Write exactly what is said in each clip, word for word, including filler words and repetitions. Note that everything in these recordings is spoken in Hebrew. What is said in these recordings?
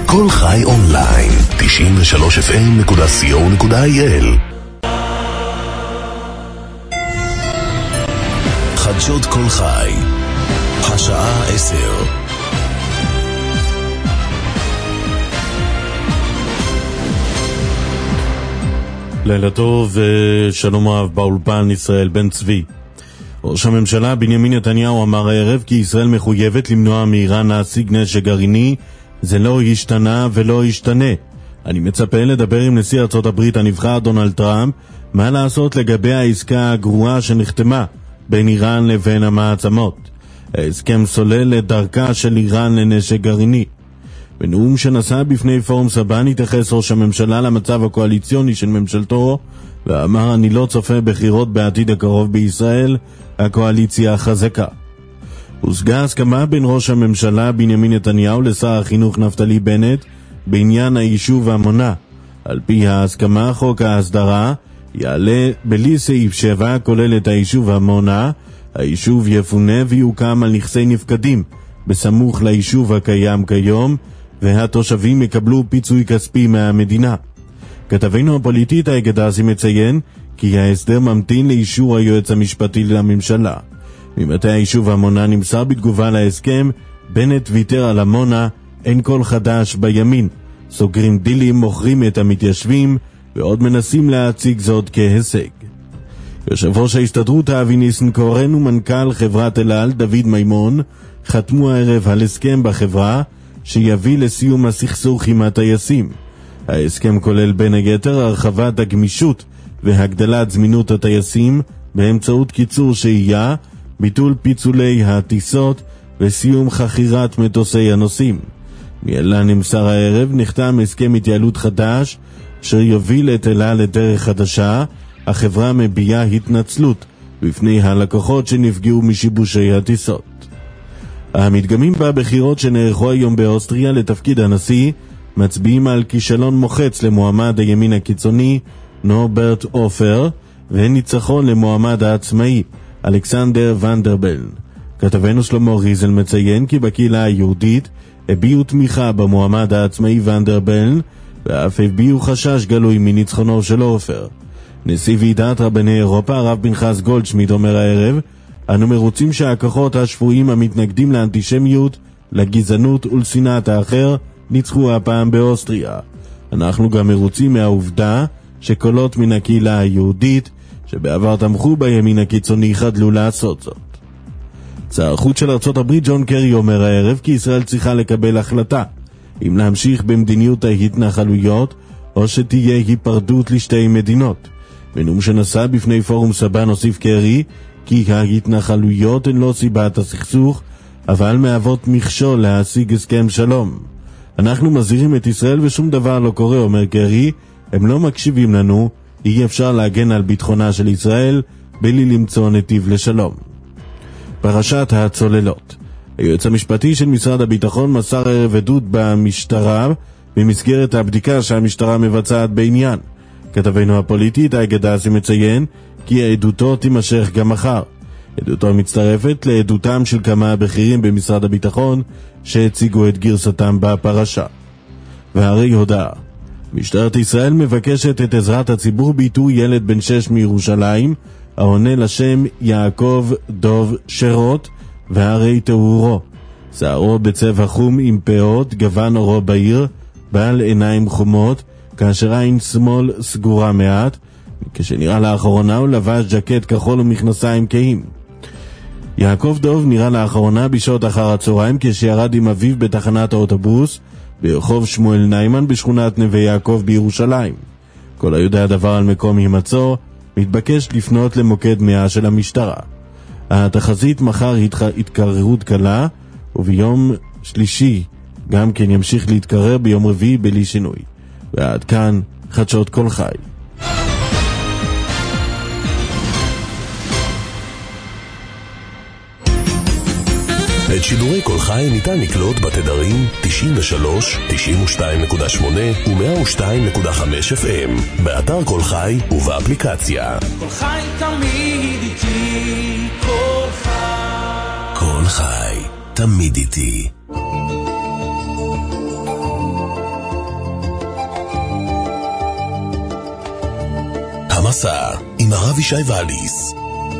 כל חי אונליין, תשעים ושלוש אף אם נקודה סי או נקודה איי אל. חדשות כל חי, השעה עשר. לילה טוב ושלום רב באולפן ישראל בן צבי. ראש הממשלה בנימין נתניהו אמר הערב כי ישראל מחויבת למנוע מאיראן להשיג נשק גרעיני. זה לא השתנה ולא ישתנה. אני מצפה לדבר עם נשיא ארצות הברית הנבחר דונלד טראמפ מה לעשות לגבי העסקה הגרועה שנחתמה בין איראן לבין המעצמות. ההסכם סולל את דרכה של איראן לנשק גרעיני. בנאום שנשא בפני פורום סבן התייחס ראש הממשלה למצב הקואליציוני של ממשלתו ואמר אני לא צופה בחירות בעתיד הקרוב בישראל, הקואליציה חזקה. הושגה הסכמה בין ראש הממשלה בנימין נתניהו לשר החינוך נפתלי בנט בעניין היישוב עמונה. על פי ההסכמה חוק ההסדרה יעלה בלי סעיף שבע כולל את היישוב עמונה. היישוב יפונה ויוקם על נכסי נפקדים בסמוך ליישוב הקיים כיום והתושבים יקבלו פיצוי כספי מהמדינה. כתבנו הפוליטית האגדסי מציין כי ההסדר ממתין לאישור היועץ המשפטי לממשלה. ממטה היישוב עמונה נמסר בתגובה להסכם בנט ויתר על עמונה, אין כל חדש בימין. סוגרים דילים, מוכרים את המתיישבים ועוד מנסים להציג זאת כהישג. יושב ראש ההסתדרות אבי ניסנקורן ומנכ"ל חברת אל על דוד מימון חתמו הערב על הסכם בחברה שיביא לסיום הסכסוך עם הטייסים. ההסכם כולל בין היתר הרחבת הגמישות והגדלת זמינות הטייסים באמצעות קיצור שהייה, ביטול פיצולי הטיסות וסיום חכירת מטוסי הנוסעים. מאלה נמסר הערב נחתם הסכם התייעלות חדש אשר יוביל את אל על לדרך חדשה. החברה מביעה התנצלות בפני הלקוחות שנפגעו משיבושי הטיסות. המדגמים בבחירות שנערכו היום באוסטריה לתפקיד הנשיא מצביעים על כישלון מוחץ למועמד הימין הקיצוני נורברט אופר וניצחון למועמד העצמאי אלכסנדר ונדרבלן. כתבנו שלמה ריזל מציין כי בקהילה היהודית הביעו תמיכה במועמד העצמאי ונדרבלן ואף הביעו חשש גלוי מניצחונו של אופר. נשיא ועידת רבני אירופה הרב פנחס גולדשמיט אומר הערב אנו מרוצים שהכוחות השפויים המתנגדים לאנטישמיות, לגזענות ולשנאת האחר ניצחו הפעם באוסטריה. אנחנו גם מרוצים מהעובדה שקולות מן הקהילה היהודית שבעבר תמכו בימין הקיצוני חדלו לעשות זאת. שר החוץ של ארצות הברית ג'ון קרי אומר הערב כי ישראל צריכה לקבל החלטה אם להמשיך במדיניות ההתנחלויות או שתהיה היפרדות לשתי מדינות. בנאום שנשא בפני פורום סבן הוסיף קרי כי ההתנחלויות הן לא סיבת הסכסוך אבל מהוות מכשול להשיג הסכם שלום. אנחנו מזהירים את ישראל ושום דבר לא קורה, אומר קרי, הם לא מקשיבים לנו, אי אפשר להגן על ביטחונה של ישראל בלי למצוא נתיב לשלום. פרשת הצוללות. היועץ המשפטי של משרד הביטחון מסר ערב עדות במשטרה במסגרת הבדיקה שהמשטרה מבצעת בעניין. כתבנו הפוליטית האגדסי מציין כי העדותו תימשך גם מחר. עדותו מצטרפת לעדותם של כמה בכירים במשרד הביטחון שהציגו את גרסתם בפרשה. והרי הודעה. משטרת ישראל מבקשת את עזרת הציבור באיתור ילד בן שש מירושלים העונה לשם יעקב דוב שרות והרי תאורו. שערו בצבע חום עם פאות, גוון אורו בהיר, בעל עיניים חומות, כאשר עין שמאל סגורה מעט. כשנראה לאחרונה הוא לבש ג'קט כחול ומכנסיים כהים. יעקב דוב נראה לאחרונה בשעות אחר הצהריים כשירד עם אביו בתחנת האוטובוס ברחוב שמואל ניימן בשכונת נווה יעקב בירושלים. כל היודע דבר על מקום הימצאו מתבקש לפנות למוקד מאה של המשטרה. התחזית מחר התקררות קלה וביום שלישי גם כן ימשיך להתקרר ביום רביעי בלי שינוי. ועד כאן חדשות כל חי. את שידורי כל חי ניתן לקלוט בתדרים תשעים ושלוש, תשעים ושתיים נקודה שמונה ו-מאה ושתיים נקודה חמש אף אם באתר כל חי ובאפליקציה. כל חי תמיד איתי, כל חי. כל חי תמיד איתי. המסע עם הרב ישי ואליס.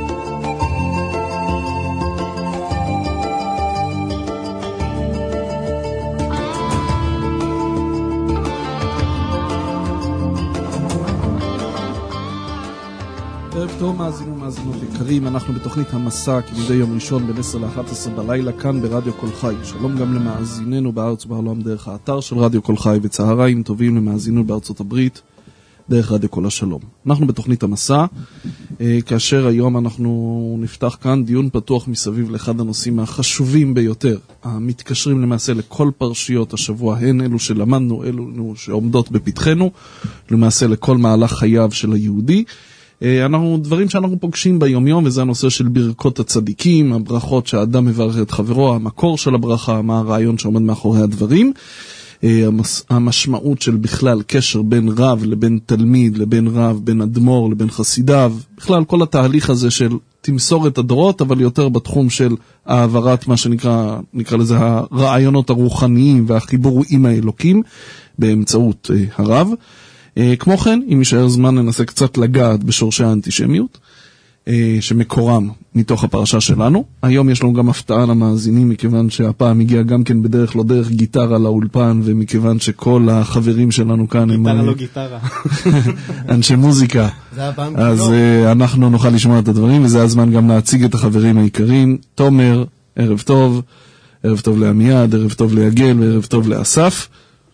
ערב טוב מאזינים ומאזינות יקרים, אנחנו בתוכנית המסע כמדי יום ראשון בין עשר לאחת עשרה בלילה כאן ברדיו כל חי. שלום גם למאזיננו בארץ ובעולם דרך האתר של רדיו כל חי, וצהריים טובים למאזיננו בארצות הברית דרך רדיו כל השלום. אנחנו בתוכנית המסע, כאשר היום אנחנו נפתח כאן דיון פתוח מסביב לאחד הנושאים החשובים ביותר, המתקשרים למעשה לכל פרשיות השבוע, הן אלו שלמדנו, אלו שעומדות בפתחנו, למעשה לכל מהלך חייו של היהודי. אנחנו, דברים שאנחנו פוגשים ביום יום, וזה הנושא של ברכות הצדיקים, הברכות שהאדם מברך את חברו, המקור של הברכה, מה הרעיון שעומד מאחורי הדברים, המשמעות של בכלל קשר בין רב לבין תלמיד, לבין רב, בין אדמו"ר לבין חסידיו, בכלל כל התהליך הזה של תמסור את הדורות, אבל יותר בתחום של העברת מה שנקרא, נקרא לזה הרעיונות הרוחניים והחיבור עם האלוקים באמצעות הרב. כמו כן, אם יישאר זמן ננסה קצת לגעת בשורשי האנטישמיות, שמקורם מתוך הפרשה שלנו. היום יש לנו גם הפתעה למאזינים, מכיוון שהפעם הגיע גם כן בדרך לא דרך גיטרה לאולפן, ומכיוון שכל החברים שלנו כאן הם... גיטרה לא גיטרה. אנשי מוזיקה. אז אנחנו נוכל לשמוע את הדברים, וזה הזמן גם להציג את החברים העיקריים. תומר, ערב טוב, ערב טוב לעמיעד, ערב טוב ליגל, וערב טוב לאסף.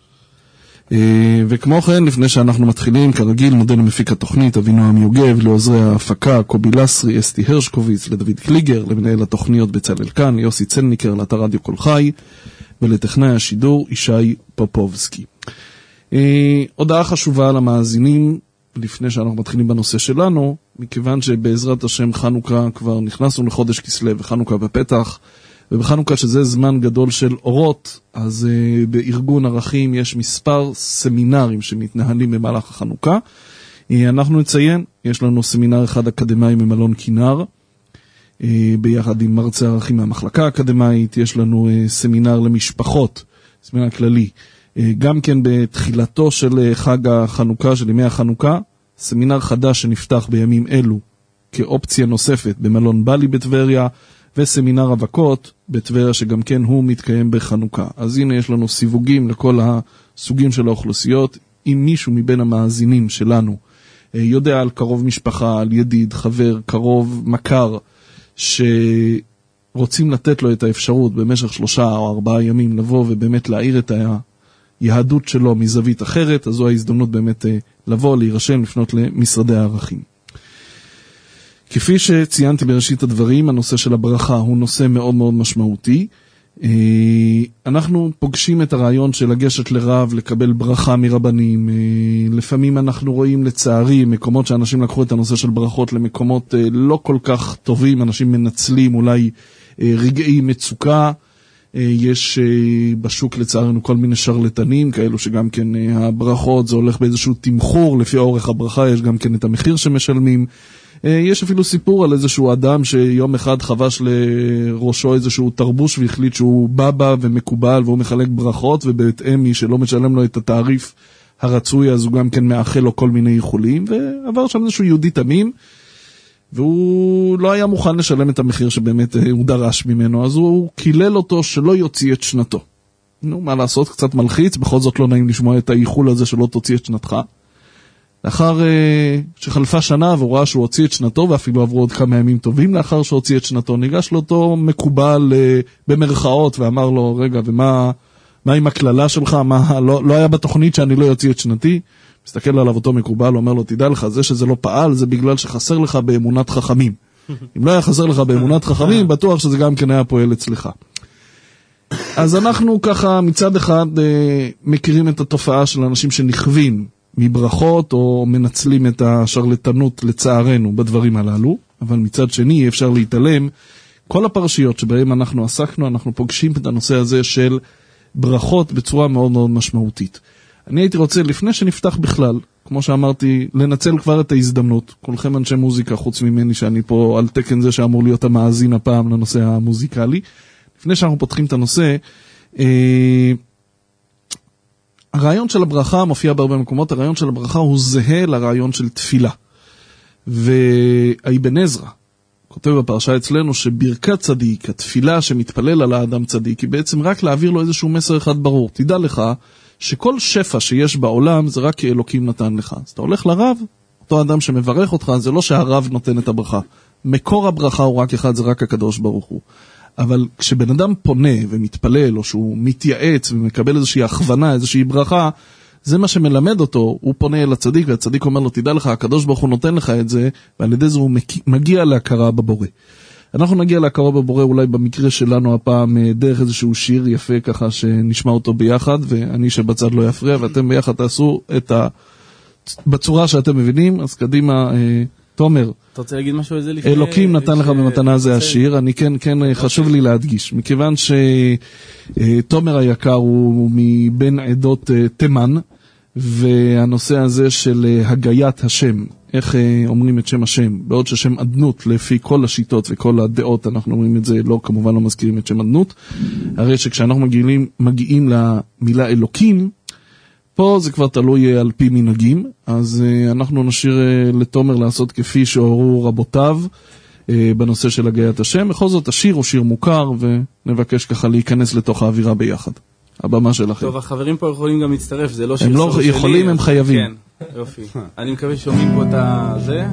וכמו כן, לפני שאנחנו מתחילים, כרגיל, נודה למפיק התוכנית, אבינועם יוגב, לעוזרי ההפקה, קובי לסרי, אסתי הרשקוביץ, לדוד קליגר, למנהל התוכניות בצלאל כאן, יוסי צלניקר, לאתר רדיו כל חי, ולטכנאי השידור, ישי פופובסקי. הודעה חשובה למאזינים, לפני שאנחנו מתחילים בנושא שלנו, מכיוון שבעזרת השם חנוכה כבר נכנסנו לחודש כסלו, וחנוכה בפתח, ובחנוכה שזה זמן גדול של אורות, אז uh, בארגון ערכים יש מספר סמינרים שמתנהלים במהלך החנוכה. Uh, אנחנו נציין, יש לנו סמינר אחד אקדמי ממלון כינר, uh, ביחד עם מרצה ערכים מהמחלקה האקדמית, יש לנו uh, סמינר למשפחות, סמינר כללי, uh, גם כן בתחילתו של uh, חג החנוכה, של ימי החנוכה, סמינר חדש שנפתח בימים אלו כאופציה נוספת במלון בלי בטבריה, וסמינר אבקות בטבריה שגם כן הוא מתקיים בחנוכה. אז הנה יש לנו סיווגים לכל הסוגים של האוכלוסיות. אם מישהו מבין המאזינים שלנו יודע על קרוב משפחה, על ידיד, חבר, קרוב, מכר, שרוצים לתת לו את האפשרות במשך שלושה או ארבעה ימים לבוא ובאמת להאיר את היהדות שלו מזווית אחרת, אז זו ההזדמנות באמת לבוא, להירשם, לפנות למשרדי הערכים. כפי שציינתי בראשית הדברים, הנושא של הברכה הוא נושא מאוד מאוד משמעותי. אנחנו פוגשים את הרעיון של לגשת לרב, לקבל ברכה מרבנים. לפעמים אנחנו רואים לצערי מקומות שאנשים לקחו את הנושא של ברכות למקומות לא כל כך טובים, אנשים מנצלים אולי רגעי מצוקה. יש בשוק לצערנו כל מיני שרלטנים, כאלו שגם כן הברכות זה הולך באיזשהו תמחור, לפי אורך הברכה יש גם כן את המחיר שמשלמים. יש אפילו סיפור על איזשהו אדם שיום אחד חבש לראשו איזשהו תרבוש והחליט שהוא בבא ומקובל והוא מחלק ברכות, ובהתאם מי שלא משלם לו את התעריף הרצוי אז הוא גם כן מאחל לו כל מיני איחולים, ועבר שם איזשהו יהודי תמים והוא לא היה מוכן לשלם את המחיר שבאמת הוא דרש ממנו, אז הוא קילל אותו שלא יוציא את שנתו. נו, מה לעשות, קצת מלחיץ, בכל זאת לא נעים לשמוע את האיחול הזה שלא תוציא את שנתך. לאחר uh, שחלפה שנה והוא ראה שהוא הוציא את שנתו, ואפילו עברו עוד כמה ימים טובים לאחר שהוציא את שנתו, ניגש לאותו מקובל uh, במרכאות ואמר לו, רגע, ומה מה עם הכללה שלך? מה, לא, לא היה בתוכנית שאני לא יוציא את שנתי? מסתכל עליו אותו מקובל, אומר לו, תדע לך, זה שזה לא פעל, זה בגלל שחסר לך באמונת חכמים. אם לא היה חסר לך באמונת חכמים, בטוח שזה גם כן היה פועל אצלך. אז אנחנו ככה מצד אחד uh, מכירים את התופעה של אנשים שנכווים מברכות או מנצלים את השרלטנות לצערנו בדברים הללו, אבל מצד שני אפשר להתעלם. כל הפרשיות שבהם אנחנו עסקנו, אנחנו פוגשים את הנושא הזה של ברכות בצורה מאוד מאוד משמעותית. אני הייתי רוצה, לפני שנפתח בכלל, כמו שאמרתי, לנצל כבר את ההזדמנות, כולכם אנשי מוזיקה חוץ ממני שאני פה על תקן זה שאמור להיות המאזין הפעם לנושא המוזיקלי. לפני שאנחנו פותחים את הנושא, אה, הרעיון של הברכה מופיע בהרבה מקומות, הרעיון של הברכה הוא זהה לרעיון של תפילה. והאבן עזרא כותב בפרשה אצלנו שברכת צדיק, התפילה שמתפלל על האדם צדיק, היא בעצם רק להעביר לו איזשהו מסר אחד ברור. תדע לך שכל שפע שיש בעולם זה רק כי אלוקים נתן לך. אז אתה הולך לרב, אותו אדם שמברך אותך, זה לא שהרב נותן את הברכה. מקור הברכה הוא רק אחד, זה רק הקדוש ברוך הוא. אבל כשבן אדם פונה ומתפלל, או שהוא מתייעץ ומקבל איזושהי הכוונה, איזושהי ברכה, זה מה שמלמד אותו, הוא פונה אל הצדיק, והצדיק אומר לו, תדע לך, הקדוש ברוך הוא נותן לך את זה, ועל ידי זה הוא מגיע להכרה בבורא. אנחנו נגיע להכרה בבורא אולי במקרה שלנו הפעם, דרך איזשהו שיר יפה ככה, שנשמע אותו ביחד, ואני שבצד לא יפריע, ואתם ביחד תעשו את ה... בצורה שאתם מבינים, אז קדימה, תומר. אתה רוצה להגיד משהו על זה לפני? אלוקים נתן לך במתנה זה השיר, אני כן, כן חשוב לי להדגיש, מכיוון שתומר היקר הוא מבין עדות תימן, והנושא הזה של הגיית השם, איך אומרים את שם השם, בעוד ששם עדנות לפי כל השיטות וכל הדעות, אנחנו אומרים את זה, לא כמובן לא מזכירים את שם עדנות, הרי שכשאנחנו מגיעים, מגיעים למילה אלוקים, פה זה כבר תלוי על פי מנהגים, אז אנחנו נשאיר לתומר לעשות כפי שהורו רבותיו בנושא של הגיית השם. בכל זאת השיר הוא שיר מוכר, ונבקש ככה להיכנס לתוך האווירה ביחד. הבמה שלכם. טוב, החברים פה יכולים גם להצטרף, זה לא שיר הם לא יכולים, הם חייבים. כן, יופי. אני מקווה שומעים פה את זה.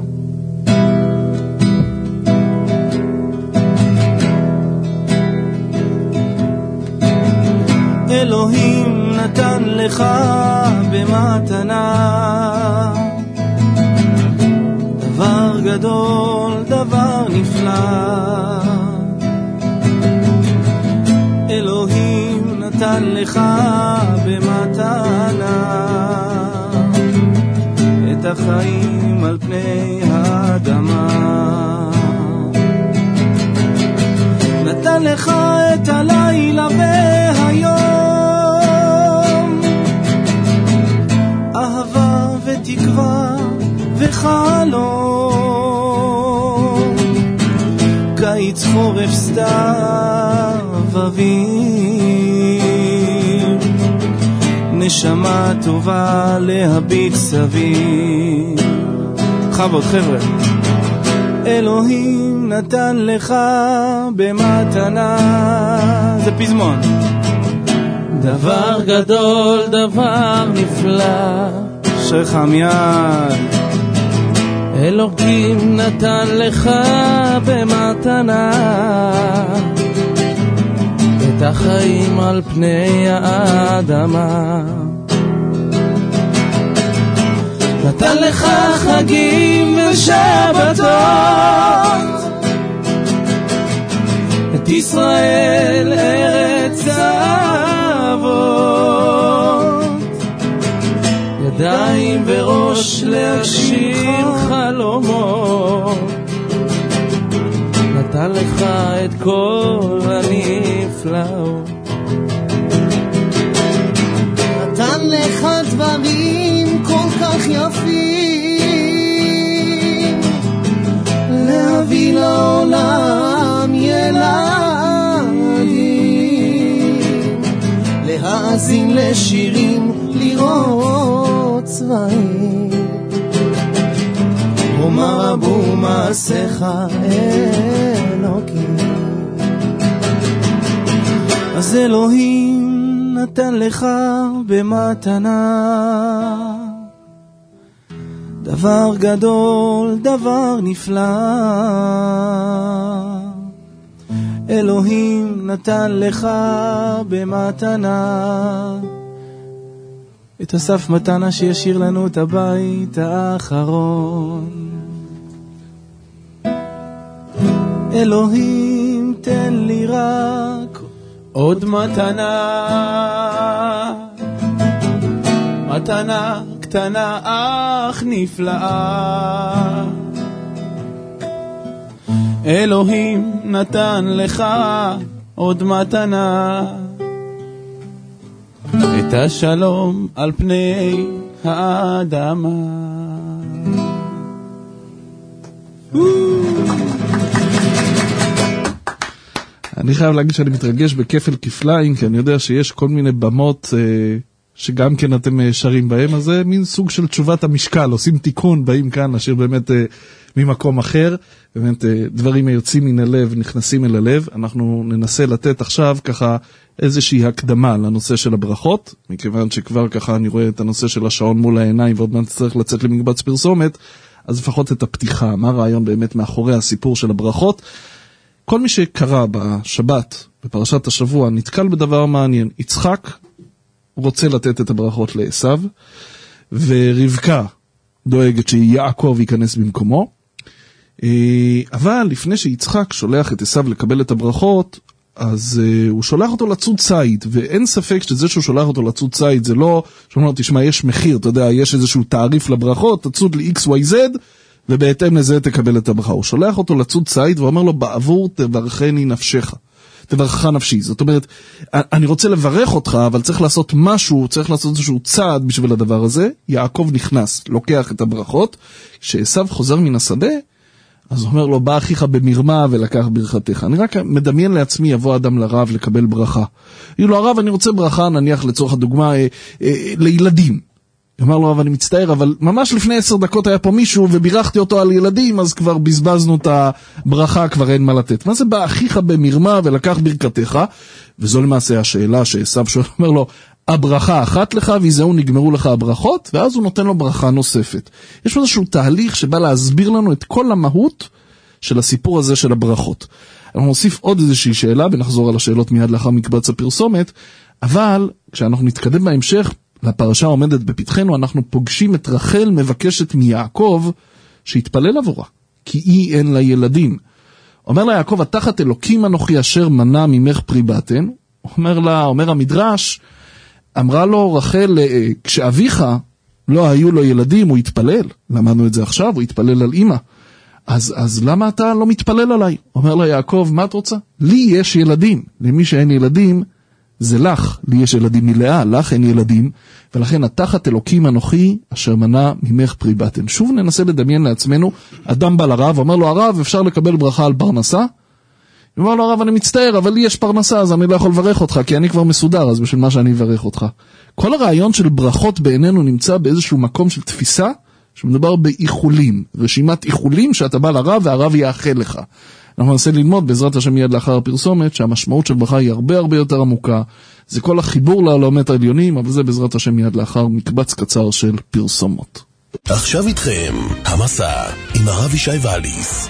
אלוהים נתן לך במתנה דבר גדול, דבר נפלא. אלוהים נתן לך במתנה את החיים על פני האדמה. נתן לך את הלילה והיום, אהבה ותקווה וחלום, קיץ חורף סתיו אביב, נשמה טובה להביט סביב. חבוד חבר'ה. אלוהים נתן לך במתנה, זה פזמון. דבר גדול, דבר נפלא, שלך מיד. אלוקים נתן לך במתנה את החיים על פני האדמה. נתן לך חגים ושבתות, את ישראל ארץ האבות, ידיים וראש להגשים חלומות. נתן לך את כל הנפלאות, נתן לך דברים כל כך יפים, להביא לעולם ילדים, להאזין לשירים, לראות צבעים. אומר רבו מעשיך אלוקים. אז אלוהים נתן לך במתנה דבר גדול, דבר נפלא. אלוהים נתן לך במתנה את אסף מתנה שישיר לנו את הבית האחרון. אלוהים תן לי רק עוד מתנה, מתנה קטנה אך נפלאה. אלוהים נתן לך עוד מתנה, את השלום על פני האדמה. אני חייב להגיד שאני מתרגש בכפל כפליים, כי אני יודע שיש כל מיני במות שגם כן אתם שרים בהם, אז זה מין סוג של תשובת המשקל, עושים תיקון, באים כאן, אשר באמת ממקום אחר, באמת דברים היוצאים מן הלב, נכנסים אל הלב, אנחנו ננסה לתת עכשיו ככה איזושהי הקדמה לנושא של הברכות, מכיוון שכבר ככה אני רואה את הנושא של השעון מול העיניים, ועוד מעט צריך לצאת למקבץ פרסומת, אז לפחות את הפתיחה, מה הרעיון באמת מאחורי הסיפור של הברכות. כל מי שקרא בשבת, בפרשת השבוע, נתקל בדבר מעניין. יצחק רוצה לתת את הברכות לעשיו, ורבקה דואגת שיעקב ייכנס במקומו, אבל לפני שיצחק שולח את עשיו לקבל את הברכות, אז uh, הוא שולח אותו לצוד ציד, ואין ספק שזה שהוא שולח אותו לצוד ציד, זה לא, שאומר, תשמע, יש מחיר, אתה יודע, יש איזשהו תעריף לברכות, תצוד ל-X Y Z, ובהתאם לזה תקבל את הברכה. הוא שולח אותו לצוד ציד, ואומר לו, בעבור תברכני נפשך, תברכך נפשי. זאת אומרת, אני רוצה לברך אותך, אבל צריך לעשות משהו, צריך לעשות איזשהו צעד בשביל הדבר הזה. יעקב נכנס, לוקח את הברכות, כשעשיו חוזר מן השדה, אז הוא אומר לו, בא אחיך במרמה ולקח ברכתך. אני רק מדמיין לעצמי, יבוא אדם לרב לקבל ברכה. יהיו לו, הרב, אני רוצה ברכה, נניח לצורך הדוגמה, אה, אה, לילדים. הוא אומר לו, הרב, אני מצטער, אבל ממש לפני עשר דקות היה פה מישהו, ובירכתי אותו על ילדים, אז כבר בזבזנו את הברכה, כבר אין מה לתת. מה זה בא אחיך במרמה ולקח ברכתך? וזו למעשה השאלה שעשיו שואל, אומר לו, הברכה אחת לך, וזהו נגמרו לך הברכות, ואז הוא נותן לו ברכה נוספת. יש איזשהו תהליך שבא להסביר לנו את כל המהות של הסיפור הזה של הברכות. אנחנו נוסיף עוד איזושהי שאלה, ונחזור על השאלות מיד לאחר מקבץ הפרסומת, אבל כשאנחנו נתקדם בהמשך, לפרשה עומדת בפתחנו, אנחנו פוגשים את רחל מבקשת מיעקב, שיתפלל עבורה, כי היא אין לה ילדים. אומר לה יעקב, התחת אלוקים אנוכי אשר מנע ממך פרי בטן. אומר לה, אומר המדרש, אמרה לו רחל, כשאביך לא היו לו ילדים, הוא התפלל. למדנו את זה עכשיו, הוא התפלל על אמא. אז, אז למה אתה לא מתפלל עליי? אומר לה יעקב, מה את רוצה? לי יש ילדים. למי שאין ילדים, זה לך. לי יש ילדים מלאה, לך אין ילדים. ולכן התחת אלוקים אנוכי אשר מנע ממך פרי בטן. שוב ננסה לדמיין לעצמנו, אדם בא לרב, אומר לו, הרב, אפשר לקבל ברכה על פרנסה? הוא אומר לו, הרב, אני מצטער, אבל לי יש פרנסה, אז אני לא יכול לברך אותך, כי אני כבר מסודר, אז בשביל מה שאני אברך אותך. כל הרעיון של ברכות בעינינו נמצא באיזשהו מקום של תפיסה, שמדבר באיחולים, רשימת איחולים שאתה בא לרב, והרב יאחל לך. אנחנו ננסה ללמוד בעזרת השם מיד לאחר הפרסומת, שהמשמעות של ברכה היא הרבה הרבה יותר עמוקה. זה כל החיבור לעולמות העליונים, אבל זה בעזרת השם מיד לאחר מקבץ קצר של פרסומות. עכשיו איתכם, המסע, עם הרב ישי ואליס.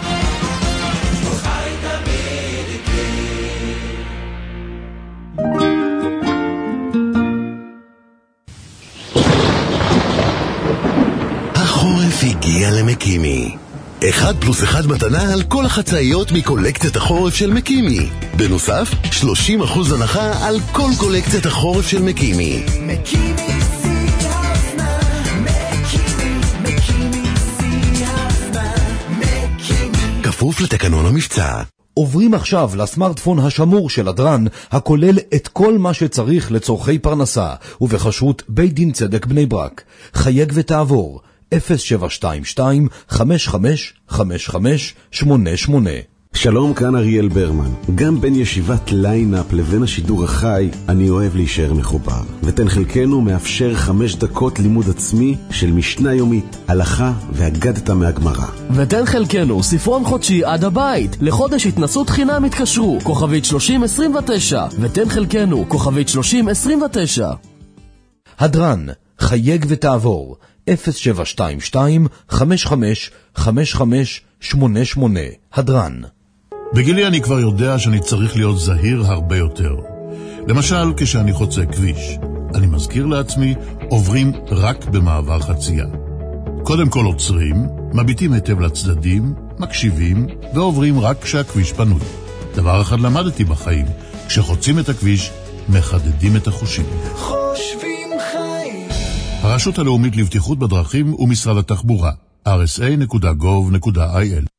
החורף הגיע למקימי. אחד פלוס אחד מתנה על כל החצאיות מקולקציית החורף של מקימי. בנוסף, שלושים אחוז הנחה על כל קולקציית החורף של מקימי. מקימי שיא הזמן, מקימי, מקימי שיא הזמן, מקימי. כפוף לתקנון המבצע. עוברים עכשיו לסמארטפון השמור של הדרן, הכולל את כל מה שצריך לצורכי פרנסה, ובחשרות בית דין צדק בני ברק. חייג ותעבור. אפס שבע שתיים שתיים חמש חמש חמש חמש שמונה שמונה. שלום, כאן אריאל ברמן. גם בין ישיבת ליינאפ לבין השידור החי אני אוהב להישאר מחובר. ותן חלקנו מאפשר חמש דקות לימוד עצמי של משנה יומית, הלכה והגדתה מהגמרא. ותן חלקנו ספרון חודשי עד הבית. לחודש התנסות חינם התקשרו כוכבית שלושים עשרים ותשע. ותן חלקנו כוכבית שלושים עשרים ותשע. הדרן, חייג ותעבור. אפס שבע שתיים שתיים חמש חמש חמש חמש שמונה שמונה. הדרן. בגילי אני כבר יודע שאני צריך להיות זהיר הרבה יותר. למשל, כשאני חוצה כביש, אני מזכיר לעצמי, עוברים רק במעבר חצייה. קודם כל עוצרים, מביטים היטב לצדדים, מקשיבים, ועוברים רק כשהכביש פנוי. דבר אחד למדתי בחיים, כשחוצים את הכביש, מחדדים את החושים. חושבים חיים. הרשות הלאומית לבטיחות בדרכים ומשרד התחבורה, אר אס איי נקודה גוב נקודה איי אל.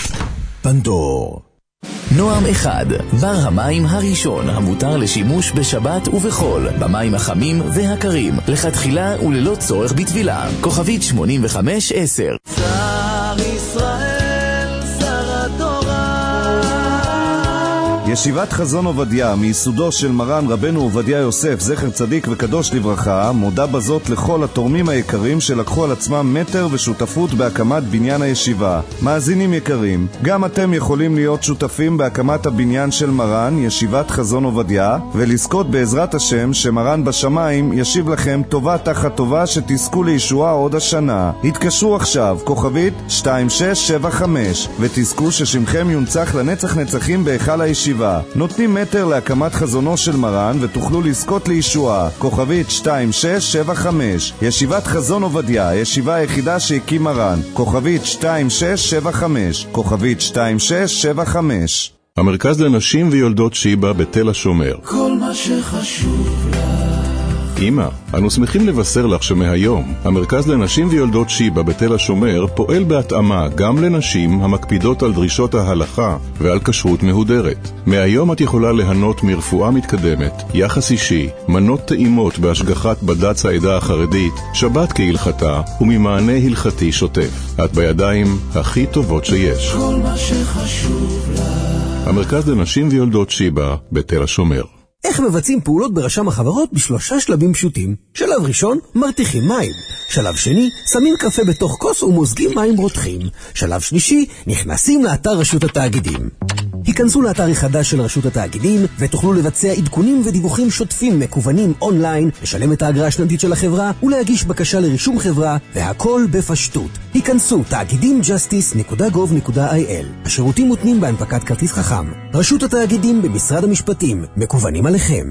פנדור. נועם אחד, בר המים הראשון המותר לשימוש בשבת ובחול, במים החמים והקרים, לכתחילה וללא צורך בטבילה. כוכבית שמונים וחמש עשר. שר ישראל, שר התורה. ישיבת חזון עובדיה, מיסודו של מרן רבנו עובדיה יוסף, זכר צדיק וקדוש לברכה, מודה בזאת לכל התורמים היקרים שלקחו על עצמם מטר ושותפות בהקמת בניין הישיבה. מאזינים יקרים, גם אתם יכולים להיות שותפים בהקמת הבניין של מרן, ישיבת חזון עובדיה, ולזכות בעזרת השם שמרן בשמיים ישיב לכם טובה תחת טובה שתזכו לישועה עוד השנה. התקשרו עכשיו, כוכבית שתיים שש שבע חמש, ותזכו ששמכם יונצח לנצח נצחים בהיכל הישיבה. נותנים מטר להקמת חזונו של מרן ותוכלו לזכות לישועה. כוכבית שתיים שש שבע חמש, ישיבת חזון עובדיה, הישיבה היחידה שהקים מרן. כוכבית שתיים שש שבע חמש, כוכבית שתיים שש שבע חמש. המרכז לנשים ויולדות שיבה בתל השומר. כל מה שחשוב לך. אמא, אנו שמחים לבשר לך שמהיום המרכז לנשים ויולדות שיבה בתל השומר פועל בהתאמה גם לנשים המקפידות על דרישות ההלכה ועל כשרות מהודרת. מהיום את יכולה ליהנות מרפואה מתקדמת, יחס אישי, מנות טעימות בהשגחת בד"ץ העדה החרדית, שבת כהלכתה וממענה הלכתי שוטף. את בידיים הכי טובות שיש. כל מה שחשוב לך. המרכז לנשים ויולדות שיבה בתל השומר. איך מבצעים פעולות ברשם החברות בשלושה שלבים פשוטים? שלב ראשון, מרתיחים מים. שלב שני, שמים קפה בתוך כוס ומוזגים מים רותחים. שלב שלישי, נכנסים לאתר רשות התאגידים. היכנסו לאתר החדש של רשות התאגידים ותוכלו לבצע עדכונים ודיווחים שוטפים מקוונים אונליין, לשלם את האגרה השנתית של החברה ולהגיש בקשה לרישום חברה, והכל בפשטות. היכנסו תאגידים ג'סטיס נקודה גוב נקודה איי אל. השירותים מותנים בהנפקת כרטיס חכם. רשות התאגידים במשרד המשפטים, מקוונים עליכם.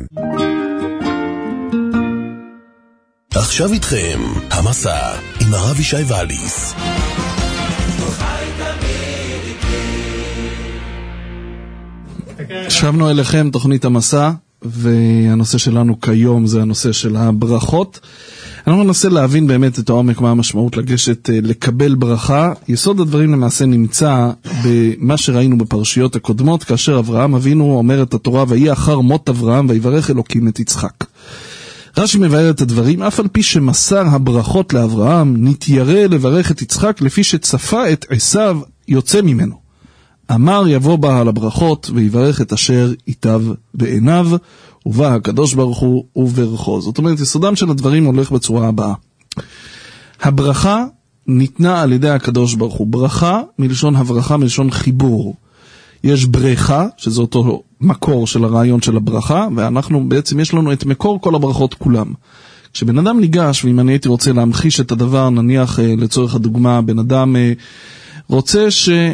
עכשיו איתכם המסע עם הרב ישי ואליס. שבנו אליכם תוכנית המסע, והנושא שלנו כיום זה הנושא של הברכות. אנחנו ננסה להבין באמת את העומק מה המשמעות לגשת לקבל ברכה. יסוד הדברים למעשה נמצא במה שראינו בפרשיות הקודמות, כאשר אברהם אבינו אומר את התורה, ויהי אחר מות אברהם ויברך אלוקים את יצחק. רש"י מבאר את הדברים, אף על פי שמסר הברכות לאברהם, נתיירא לברך את יצחק לפי שצפה את עשיו יוצא ממנו. אמר יבוא בעל הברכות ויברך את אשר ייטב בעיניו, ובא הקדוש ברוך הוא וברכו. זאת אומרת, יסודם של הדברים הולך בצורה הבאה. הברכה ניתנה על ידי הקדוש ברוך הוא. ברכה מלשון הברכה, מלשון חיבור. יש ברכה, שזה אותו מקור של הרעיון של הברכה, ואנחנו בעצם יש לנו את מקור כל הברכות כולם. כשבן אדם ניגש, ואם אני הייתי רוצה להמחיש את הדבר, נניח לצורך הדוגמה, בן אדם רוצה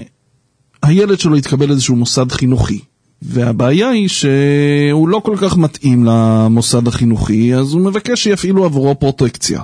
שהילד שלו יתקבל איזשהו מוסד חינוכי. והבעיה היא שהוא לא כל כך מתאים למוסד החינוכי, אז הוא מבקש שיפעילו עבורו פרוטקציה.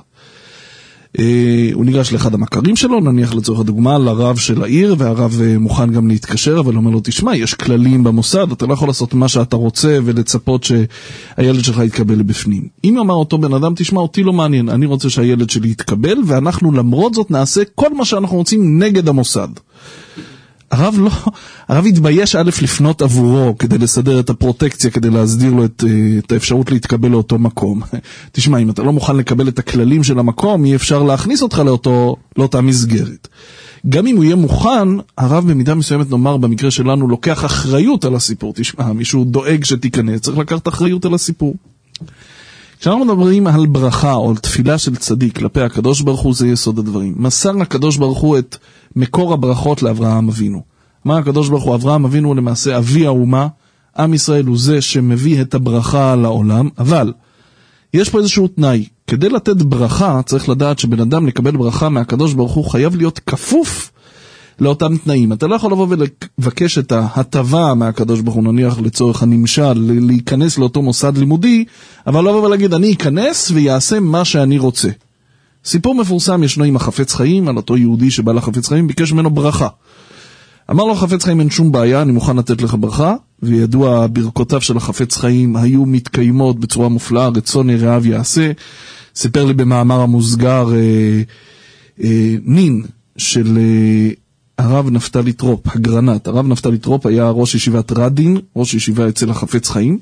הוא ניגש לאחד המכרים שלו, נניח לצורך הדוגמה לרב של העיר, והרב מוכן גם להתקשר, אבל אומר לו, תשמע, יש כללים במוסד, אתה לא יכול לעשות מה שאתה רוצה ולצפות שהילד שלך יתקבל בפנים. אם אמר אותו בן אדם, תשמע, אותי לא מעניין, אני רוצה שהילד שלי יתקבל, ואנחנו למרות זאת נעשה כל מה שאנחנו רוצים נגד המוסד. הרב לא, הרב התבייש א' לפנות עבורו כדי לסדר את הפרוטקציה, כדי להסדיר לו את, את האפשרות להתקבל לאותו מקום. תשמע, אם אתה לא מוכן לקבל את הכללים של המקום, אי אפשר להכניס אותך לאותו, לאותה מסגרת. גם אם הוא יהיה מוכן, הרב במידה מסוימת נאמר, במקרה שלנו, לוקח אחריות על הסיפור. תשמע, מישהו דואג שתיכנס, צריך לקחת אחריות על הסיפור. כשאנחנו מדברים על ברכה או על תפילה של צדיק כלפי הקדוש ברוך הוא, זה יסוד הדברים. מסר הקדוש ברוך הוא את מקור הברכות לאברהם אבינו. מה הקדוש ברוך הוא? אברהם אבינו הוא למעשה אבי האומה, עם ישראל הוא זה שמביא את הברכה לעולם, אבל יש פה איזשהו תנאי. כדי לתת ברכה צריך לדעת שבן אדם לקבל ברכה מהקדוש ברוך הוא חייב להיות כפוף לאותם תנאים. אתה לא יכול לבוא ולבקש את ההטבה מהקדוש ברוך הוא, נניח לצורך הנמשל, להיכנס לאותו מוסד לימודי, אבל לא לבוא ולהגיד, אני אכנס ויעשה מה שאני רוצה. סיפור מפורסם ישנו עם החפץ חיים, על אותו יהודי שבא לחפץ חיים, ביקש ממנו ברכה. אמר לו החפץ חיים, אין שום בעיה, אני מוכן לתת לך ברכה, וידוע ברכותיו של החפץ חיים היו מתקיימות בצורה מופלאה, רצון יראיו יעשה. סיפר לי במאמר המוסגר אה, אה, נין של אה, הרב נפתלי טרופ, הגרנת. הרב נפתלי טרופ היה ראש ישיבת רדין, ראש ישיבה אצל החפץ חיים,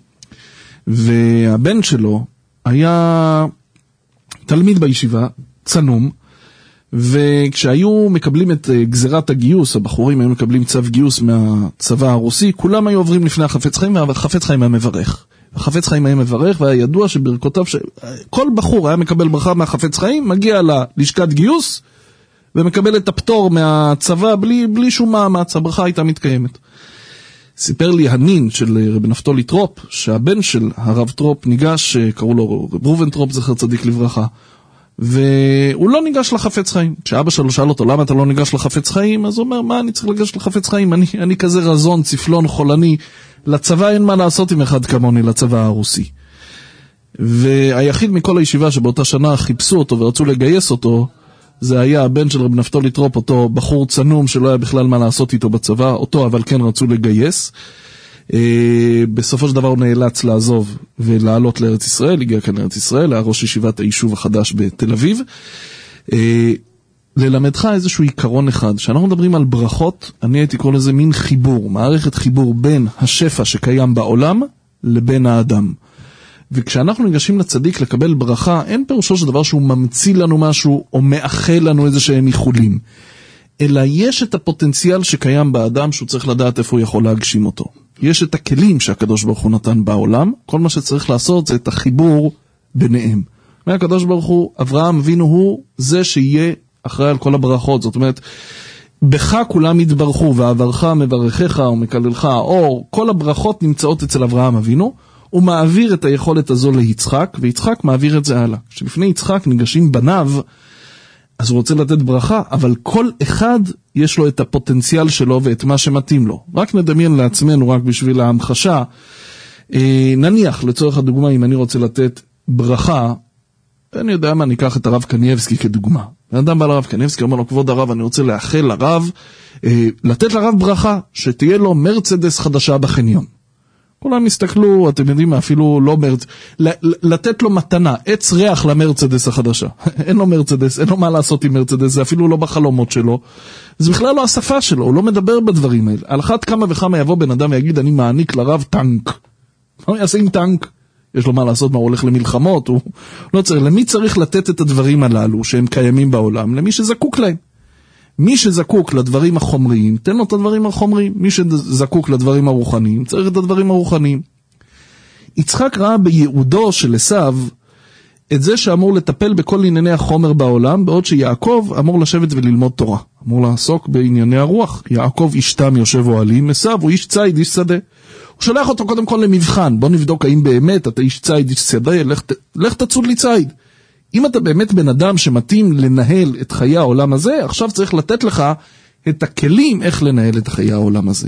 והבן שלו היה תלמיד בישיבה, צנום, וכשהיו מקבלים את גזירת הגיוס, הבחורים היו מקבלים צו גיוס מהצבא הרוסי, כולם היו עוברים לפני החפץ חיים, והחפץ חיים היה מברך. החפץ חיים היה מברך, והיה ידוע שברכותיו, ש... כל בחור היה מקבל ברכה מהחפץ חיים, מגיע ללשכת גיוס, ומקבל את הפטור מהצבא בלי, בלי שום מאמץ, הברכה הייתה מתקיימת. סיפר לי הנין של רב נפתולי טרופ, שהבן של הרב טרופ ניגש, קראו לו רב ראובן טרופ, זכר צדיק לברכה, והוא לא ניגש לחפץ חיים. כשאבא שלו שאל אותו, למה אתה לא ניגש לחפץ חיים? אז הוא אומר, מה אני צריך לגש לחפץ חיים? אני, אני כזה רזון, צפלון, חולני, לצבא אין מה לעשות עם אחד כמוני, לצבא הרוסי. והיחיד מכל הישיבה שבאותה שנה חיפשו אותו ורצו לגייס אותו, זה היה הבן של רב נפתולי טרופ, אותו בחור צנום שלא היה בכלל מה לעשות איתו בצבא, אותו אבל כן רצו לגייס. בסופו של דבר הוא נאלץ לעזוב ולעלות לארץ ישראל, הגיע כאן לארץ ישראל, היה ראש ישיבת היישוב החדש בתל אביב. ללמדך איזשהו עיקרון אחד, שאנחנו מדברים על ברכות, אני הייתי קורא לזה מין חיבור, מערכת חיבור בין השפע שקיים בעולם לבין האדם. וכשאנחנו ניגשים לצדיק לקבל ברכה, אין פירושו של דבר שהוא ממציא לנו משהו או מאחל לנו איזה שהם איחולים, אלא יש את הפוטנציאל שקיים באדם שהוא צריך לדעת איפה הוא יכול להגשים אותו. יש את הכלים שהקדוש ברוך הוא נתן בעולם, כל מה שצריך לעשות זה את החיבור ביניהם. מהקדוש ברוך הוא, אברהם אבינו הוא זה שיהיה אחראי על כל הברכות, זאת אומרת, בך כולם יתברכו, ועברך מברכך ומקללך האור, כל הברכות נמצאות אצל אברהם אבינו, הוא מעביר את היכולת הזו ליצחק, ויצחק מעביר את זה הלאה. כשלפני יצחק ניגשים בניו, אז הוא רוצה לתת ברכה, אבל כל אחד יש לו את הפוטנציאל שלו ואת מה שמתאים לו. רק נדמיין לעצמנו, רק בשביל ההמחשה, נניח לצורך הדוגמה, אם אני רוצה לתת ברכה, אני יודע מה, ניקח את הרב קניאבסקי כדוגמה. האדם בא לרב קניאבסקי, אומר לו, כבוד הרב, אני רוצה לאחל לרב, לתת לרב ברכה, שתהיה לו מרצדס חדשה בחניון. כולם הסתכלו, אתם יודעים, אפילו לא מרצדס, לתת לו מתנה, עץ ריח למרצדס החדשה. אין לו מרצדס, אין לו מה לעשות עם מרצדס, זה אפילו לא בחלומות שלו. זה בכלל לא השפה שלו, הוא לא מדבר בדברים האלה. על אחת כמה וכמה יבוא בן אדם ויגיד, אני מעניק לרב טנק. מה הוא יעשה עם טנק? יש לו מה לעשות, מה הוא הולך למלחמות, הוא לא צריך. למי צריך לתת את הדברים הללו שהם קיימים בעולם? למי שזקוק להם. מי שזקוק לדברים החומריים, תן לו את הדברים החומריים. מי שזקוק לדברים הרוחניים, צריך את הדברים הרוחניים. יצחק ראה בייעודו של עשיו את זה שאמור לטפל בכל ענייני החומר בעולם, בעוד שיעקב אמור לשבת וללמוד תורה. אמור לעסוק בענייני הרוח. יעקב איש תם יושב אוהלים, עשיו הוא איש ציד, איש שדה. הוא שולח אותו קודם כל למבחן. בוא נבדוק האם באמת אתה איש ציד, איש שדה, לך, לך תצוד לי ציד. אם אתה באמת בן אדם שמתאים לנהל את חיי העולם הזה, עכשיו צריך לתת לך את הכלים איך לנהל את חיי העולם הזה.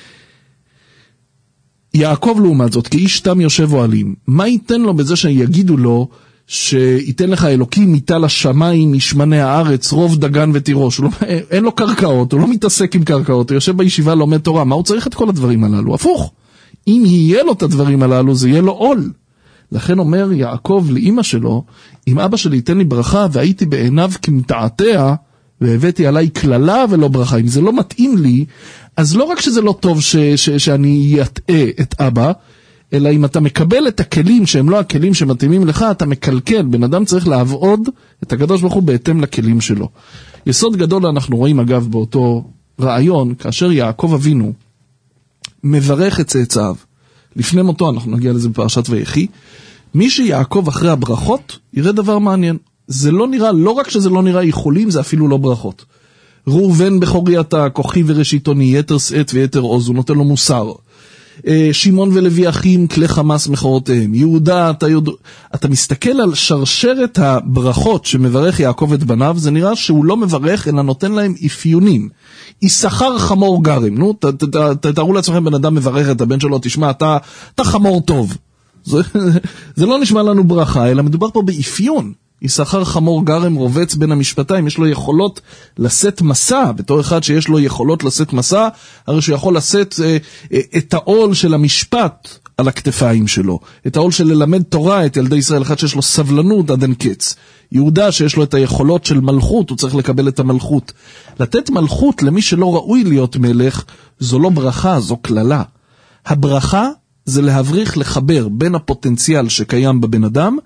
יעקב לעומת זאת, כאיש תם יושב אוהלים, מה ייתן לו בזה שיגידו לו שייתן לך אלוקים מיטה לשמיים משמני הארץ, רוב דגן ותירוש? לא, אין לו קרקעות, הוא לא מתעסק עם קרקעות, הוא יושב בישיבה לומד תורה, מה הוא צריך את כל הדברים הללו? הפוך, אם יהיה לו את הדברים הללו, זה יהיה לו עול. לכן אומר יעקב לאמא שלו, אם אבא שלי ייתן לי ברכה והייתי בעיניו כמתעתע, והבאתי עליי כללה ולא ברכה, אם זה לא מתאים לי, אז לא רק שזה לא טוב ש, ש, שאני יטעה את אבא, אלא אם אתה מקבל את הכלים שהם לא הכלים שמתאימים לך, אתה מקלקל. בן אדם צריך לעבוד את הקדוש ברוך הוא בהתאם לכלים שלו. יסוד גדול אנחנו רואים אגב באותו רעיון, כאשר יעקב אבינו מברך את צאצאיו, לפני מותו, אנחנו נגיע לזה בפרשת ויחי, מי שיעקב אחרי הברכות, יראה דבר מעניין. זה לא נראה, לא רק שזה לא נראה איחולים, זה אפילו לא ברכות. ראובן בכורי אתה, כוחי וראשיתוני, יתר שאת ויתר עוז, הוא נותן לו מוסר. שמעון ולוי אחים, כלי חמאס מחורותיהם. יהודה, אתה, יודע, אתה מסתכל על שרשרת הברכות שמברך יעקב את בניו, זה נראה שהוא לא מברך, אלא נותן להם אפיונים. יששכר חמור גרם. נו, ת, ת, ת, תארו לעצמכם בן אדם מברך את הבן שלו, תשמע, אתה, אתה חמור טוב. זה, זה לא נשמע לנו ברכה, אלא מדובר פה באפיון. יששכר חמור גרם רובץ בין המשפטיים, יש לו יכולות לשאת מסע, בתור אחד שיש לו יכולות לשאת מסע, הרי שהוא יכול לשאת אה, אה, את העול של המשפט על הכתפיים שלו, את העול של ללמד תורה את ילדי ישראל, אחד שיש לו סבלנות עד אין קץ. יהודה שיש לו את היכולות של מלכות, הוא צריך לקבל את המלכות. לתת מלכות למי שלא ראוי להיות מלך, זו לא ברכה, זו כללה. הברכה זה להבריך, לחבר בין הפוטנציאל שקיים בבן אדם,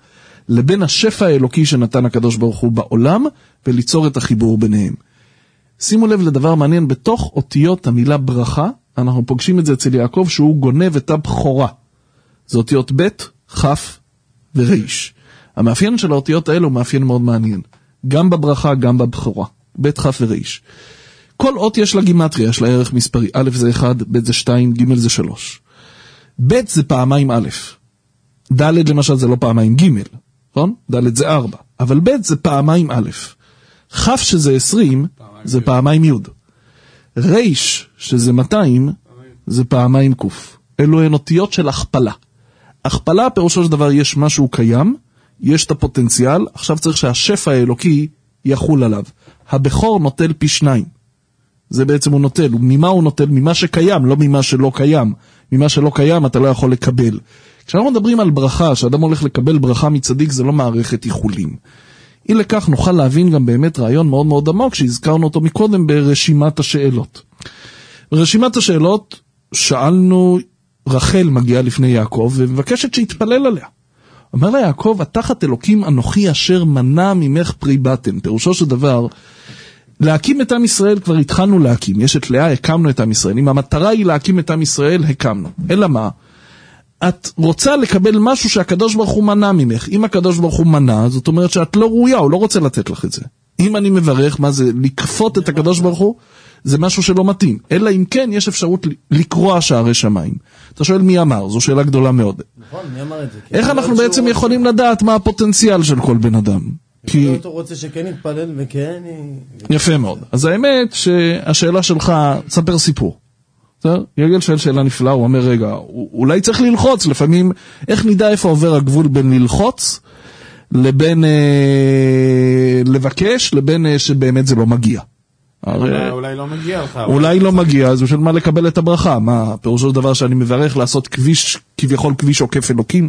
לבין השפע האלוקי שנתן הקדוש ברוך הוא בעולם, וליצור את החיבור ביניהם. שימו לב לדבר מעניין, בתוך אותיות המילה ברכה, אנחנו פוגשים את זה אצל יעקב, שהוא גונב את הבכורה. זה אותיות ב', כ' וריש. המאפיין של האותיות האלו הוא מאפיין מאוד מעניין. גם בברכה, גם בבכורה. ב', כ' וריש. כל אות יש לה גימטריה, יש לה ערך מספרי. א' זה אחד, ב' זה שתיים, ג' זה שלוש. ב' זה פעמיים א'. ד' למשל זה לא פעמיים ג', נכון? ד' זה ארבע. אבל ב' זה פעמיים א'. כ' שזה עשרים, זה פעמיים י'. ריש שזה מאתיים, זה פעמיים ק'. אלו הן אותיות של הכפלה. הכפלה פירושו של דבר יש משהו קיים, יש את הפוטנציאל, עכשיו צריך שהשפע האלוקי יחול עליו. הבכור נוטל פי שניים. זה בעצם הוא נוטל. ממה הוא נוטל? ממה שקיים, לא ממה שלא קיים. ממה שלא קיים אתה לא יכול לקבל. כשאנחנו מדברים על ברכה, שאדם הולך לקבל ברכה מצדיק, זה לא מערכת איחולים. אי לכך נוכל להבין גם באמת רעיון מאוד מאוד עמוק, שהזכרנו אותו מקודם ברשימת השאלות. ברשימת השאלות שאלנו, רחל מגיעה לפני יעקב, ומבקשת שיתפלל עליה. אומר לה יעקב, התחת אלוקים אנוכי אשר מנע ממך פרי בטן. פירושו של דבר, להקים את עם ישראל כבר התחלנו להקים. יש את לאה, הקמנו את עם ישראל. אם המטרה היא להקים את עם ישראל, הקמנו. אלא מה? את רוצה לקבל משהו שהקדוש ברוך הוא מנע ממך. אם הקדוש ברוך הוא מנע, זאת אומרת שאת לא ראויה, הוא לא רוצה לתת לך את זה. אם אני מברך, מה זה? לקפות את הקדוש ברוך הוא, זה משהו שלא מתאים. אלא אם כן, יש אפשרות לקרוע שערי שמיים. אתה שואל מי אמר, זו שאלה גדולה מאוד. נכון, מי אמר את זה? איך אנחנו בעצם יכולים לדעת מה הפוטנציאל של כל בן אדם? כי אתה רוצה שכן יתפלל וכן... יפה מאוד. אז האמת שהשאלה שלך, ספר סיפור. יגל שואל שאלה נפלאה, הוא אומר, רגע, אולי צריך ללחוץ, לפעמים, איך נדע איפה עובר הגבול בין ללחוץ, לבין אה, לבקש, לבין אה, שבאמת זה לא מגיע. אולי, אולי לא מגיע לך. אולי לא מגיע, אז בשביל מה לקבל את הברכה? מה, פירושו של דבר שאני מברך לעשות כביש, כביכול כביש עוקף אלוקים?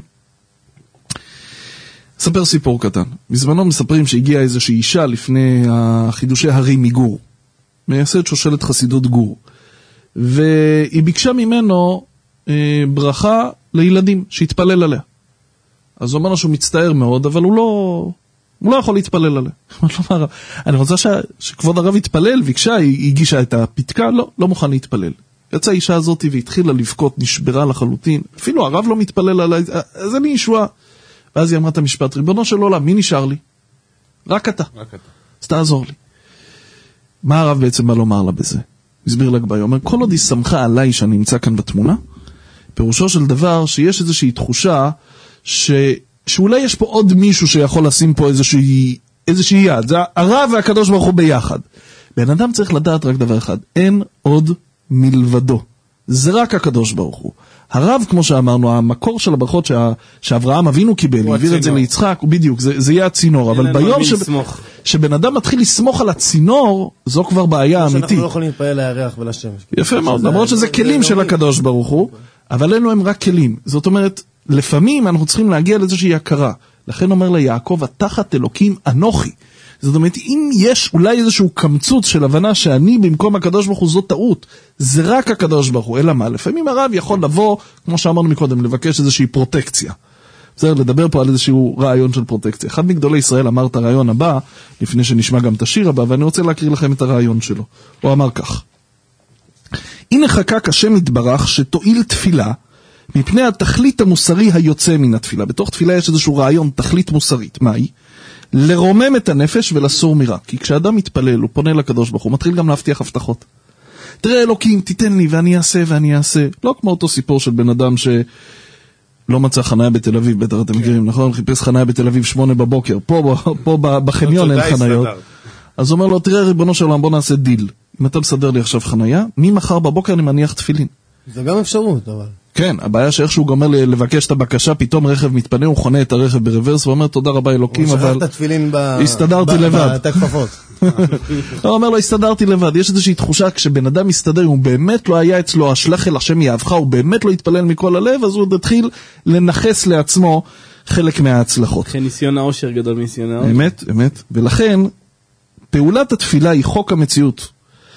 ספר סיפור קטן. בזמנו מספרים שהגיעה איזושהי אישה לפני החידושי הרי מגור. מייסד שושלת חסידות גור. והיא ביקשה ממנו אה, ברכה לילדים, שהתפלל עליה. אז הוא אומר לו שהוא מצטער מאוד, אבל הוא לא, הוא לא יכול להתפלל עליה. אני רוצה ש, שכבוד הרב יתפלל, ביקשה, היא הגישה את הפתקה, לא, לא מוכן להתפלל. יצאה האישה הזאת והתחילה לבכות, נשברה לחלוטין. אפילו הרב לא מתפלל עליה, אז אני ישועה. ואז היא אמרה את המשפט, ריבונו של עולם, מי נשאר לי? רק אתה. רק אתה. אז תעזור לי. מה הרב בעצם בא לומר לה בזה? הסביר לה גבאי, הוא אומר, כל עוד היא שמחה עליי שאני נמצא כאן בתמונה, פירושו של דבר שיש איזושהי תחושה ש... שאולי יש פה עוד מישהו שיכול לשים פה איזושהי, איזושהי יד. זה הרב והקדוש ברוך הוא ביחד. בן אדם צריך לדעת רק דבר אחד, אין עוד מלבדו. זה רק הקדוש ברוך הוא. הרב, כמו שאמרנו, המקור של הברכות שה... שאברהם אבינו קיבל, העביר את זה ליצחק, בדיוק, זה, זה יהיה הצינור. אבל ביום ש... שבן אדם מתחיל לסמוך על הצינור, זו כבר בעיה אמיתית. שאנחנו לא יכולים להתפעל לירח ולשמש. יפה מאוד, למרות שזה כלים של הקדוש ברוך הוא, אבל אלו הם רק כלים. זאת אומרת, לפעמים אנחנו צריכים להגיע לאיזושהי הכרה. לכן אומר ליעקב, התחת אלוקים אנוכי. זאת אומרת, אם יש אולי איזשהו קמצוץ של הבנה שאני במקום הקדוש ברוך הוא זו טעות, זה רק הקדוש ברוך הוא, אלא מה? לפעמים הרב יכול לבוא, כמו שאמרנו מקודם, לבקש איזושהי פרוטקציה. בסדר, לדבר פה על איזשהו רעיון של פרוטקציה. אחד מגדולי ישראל אמר את הרעיון הבא, לפני שנשמע גם את השיר הבא, ואני רוצה להקריא לכם את הרעיון שלו. הוא אמר כך: הנה חקק השם יתברך שתועיל תפילה, מפני התכלית המוסרי היוצא מן התפילה. בתוך תפילה יש איזשהו רעיון, תכלית מוסרית. מהי? לרומם את הנפש ולסור מרע. כי כשאדם מתפלל, הוא פונה לקדוש ברוך הוא, מתחיל גם להבטיח הבטחות. תראה אלוקים, תיתן לי ואני אעשה ואני אעשה. לא כמו אותו סיפור של בן אדם שלא מצא חניה בתל אביב, בטח אתם מכירים, נכון? חיפש חניה בתל אביב שמונה בבוקר, פה, פה בחניון אין חניות. אז הוא אומר לו, תראה ריבונו של עולם, בוא נעשה דיל. אם אתה מסדר לי עכשיו חניה, ממחר בבוקר אני מניח תפילין. זה גם אפשרות, אבל... כן, הבעיה שאיכשהו גומר לבקש את הבקשה, פתאום רכב מתפנה, הוא חונה את הרכב ברוורס, ואומר תודה רבה אלוקים, אבל... הוא שכח את התפילין ב... הסתדרתי לבד. בתקפפות. הוא אומר לו, הסתדרתי לבד. יש איזושהי תחושה, כשבן אדם מסתדר, הוא באמת לא היה אצלו, השלח אל השם יאהבך, הוא באמת לא התפלל מכל הלב, אז הוא התחיל לנחס לעצמו חלק מההצלחות. לכן ניסיון האושר גדול מניסיון האושר. אמת, אמת. ולכן, פעולת התפילה היא חוק המציאות.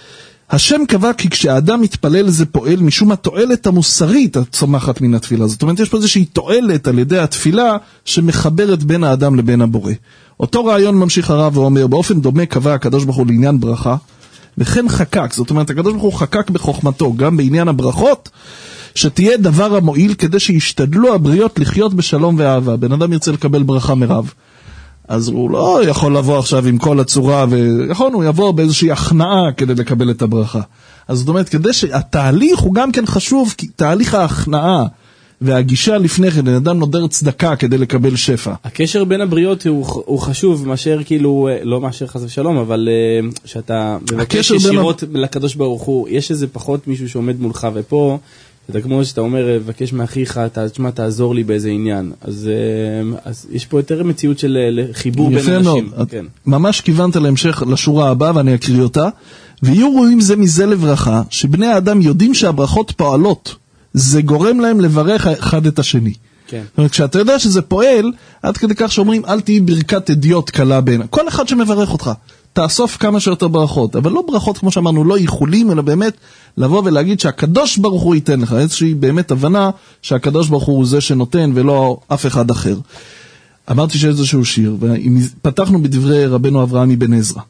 השם קבע כי כשהאדם מתפלל זה פועל משום התועלת המוסרית הצומחת מן התפילה. זאת אומרת, יש פה איזושהי תועלת על ידי התפילה שמחברת בין האדם לבין הבורא. אותו רעיון ממשיך הרב ואומר, באופן דומה קבע הקדוש ברוך הוא לעניין ברכה, וכן חקק. זאת אומרת, הקדוש ברוך הוא חקק בחוכמתו, גם בעניין הברכות, שתהיה דבר המועיל כדי שישתדלו הבריות לחיות בשלום ואהבה. בן אדם ירצה לקבל ברכה מרב, אז הוא לא יכול לבוא עכשיו עם כל הצורה, ויכול, הוא יבוא באיזושהי הכנעה כדי לקבל את הברכה. אז זאת אומרת, כדי שהתהליך הוא גם כן חשוב, כי תהליך ההכנעה והגישה לפני כן, אדם נודר צדקה כדי לקבל שפע. הקשר בין הבריות הוא, הוא חשוב, מאשר כאילו, לא מאשר חס ושלום, אבל שאתה מבקש ישירות בין... לקדוש ברוך הוא, יש איזה פחות מישהו שעומד מולך, ופה, אתה כמו שאתה אומר, מבקש מאחיך, תשמע, תעזור לי באיזה עניין. אז, אז יש פה יותר מציאות של חיבור בין אנשים. כן. ממש כיוונת להמשך לשורה הבאה, ואני אקריא אותה. ויהיו רואים זה מזה לברכה, שבני האדם יודעים שהברכות פועלות. זה גורם להם לברך אחד את השני. כן. זאת אומרת, כשאתה יודע שזה פועל, עד כדי כך שאומרים, אל תהי ברכת אדיוט קלה בין. כל אחד שמברך אותך, תאסוף כמה שיותר ברכות. אבל לא ברכות, כמו שאמרנו, לא ייחולים, אלא באמת לבוא ולהגיד שהקדוש ברוך הוא ייתן לך. איזושהי באמת הבנה שהקדוש ברוך הוא זה שנותן ולא אף אחד אחר. אמרתי שאיזשהו שיר, ופתחנו בדברי רבנו אברהם אבן עזרא.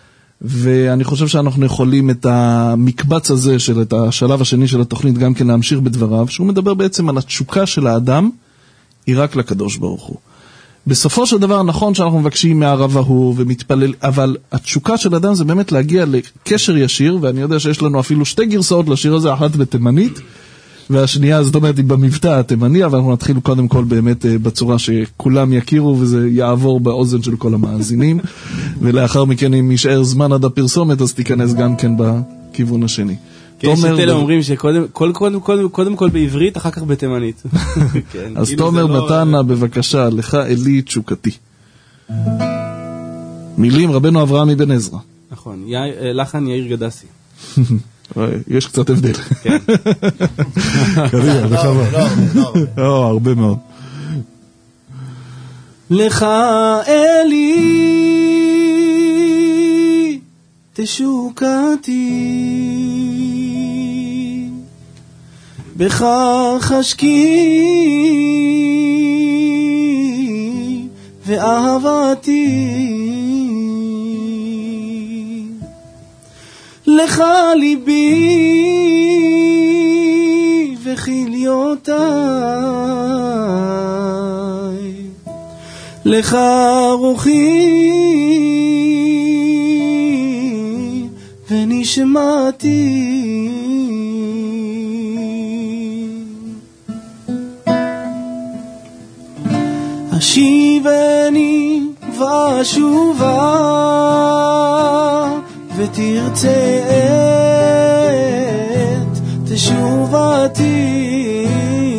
ואני חושב שאנחנו יכולים את המקבץ הזה, של את השלב השני של התוכנית, גם כן להמשיך בדבריו, שהוא מדבר בעצם על התשוקה של האדם, היא רק לקדוש ברוך הוא. בסופו של דבר נכון שאנחנו מבקשים מהרב ההוא ומתפלל, אבל התשוקה של האדם זה באמת להגיע לקשר ישיר, ואני יודע שיש לנו אפילו שתי גרסאות לשיר הזה, אחת בתימנית, והשנייה, זאת אומרת, היא במבטא התימני, אבל אנחנו נתחיל קודם כל באמת בצורה שכולם יכירו, וזה יעבור באוזן של כל המאזינים, ולאחר מכן אם יישאר זמן עד הפרסומת, אז תיכנס גם כן בכיוון השני. יש את אלה אומרים שקודם כל בעברית, אחר כך בתימנית. אז תומר מתנה, בבקשה, לך אלי תשוקתי. מילים רבנו אברהם אבן עזרא. נכון, לחן יאיר גדסי. יש קצת הבדל. כן. קריאה, לך מה. לא, הרבה מאוד. לך אלי תשוקתי בך חשקי ואהבתי לך ליבי וחיליותי לך רוחי ונשמתי השיבני ואשובה ותרצה את תשובתי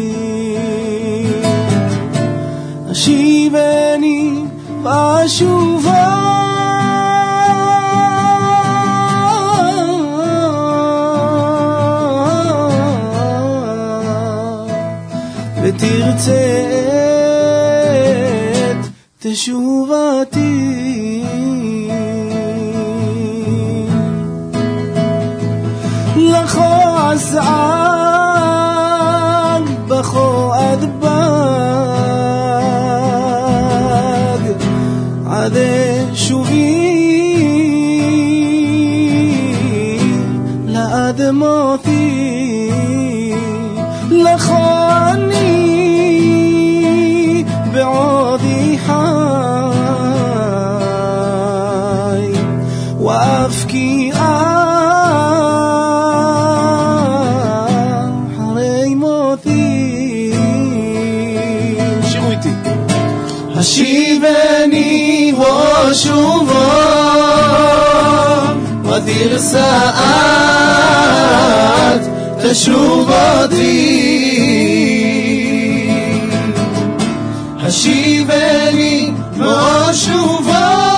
השיבני ואשובה ותרצה את תשובתי לכו עזען בכו אדבג עד שובי לאדמותי לכו אני בעודי חי ואבכי השיבני ושובו ותרסעת תשובתי השיבני ושובו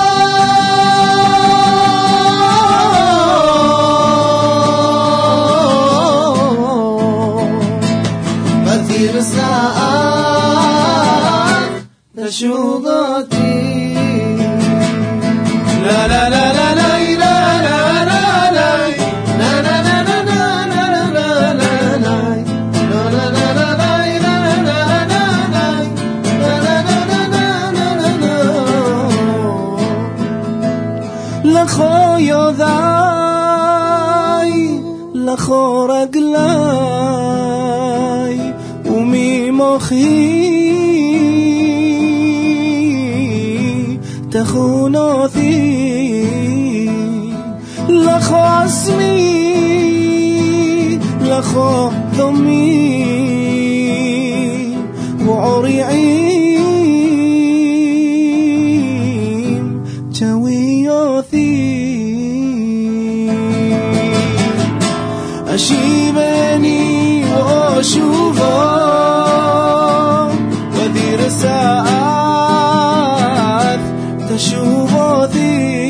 ותרסעת תשובתי la la la la la la la la la לכו ידעי, לכו רגלי, וממוחי תכונותי, לכו עצמי, לכו דומי, ועוריעים ג'וויותי. אשיבני ואשובו ודיר סעת תשובותי.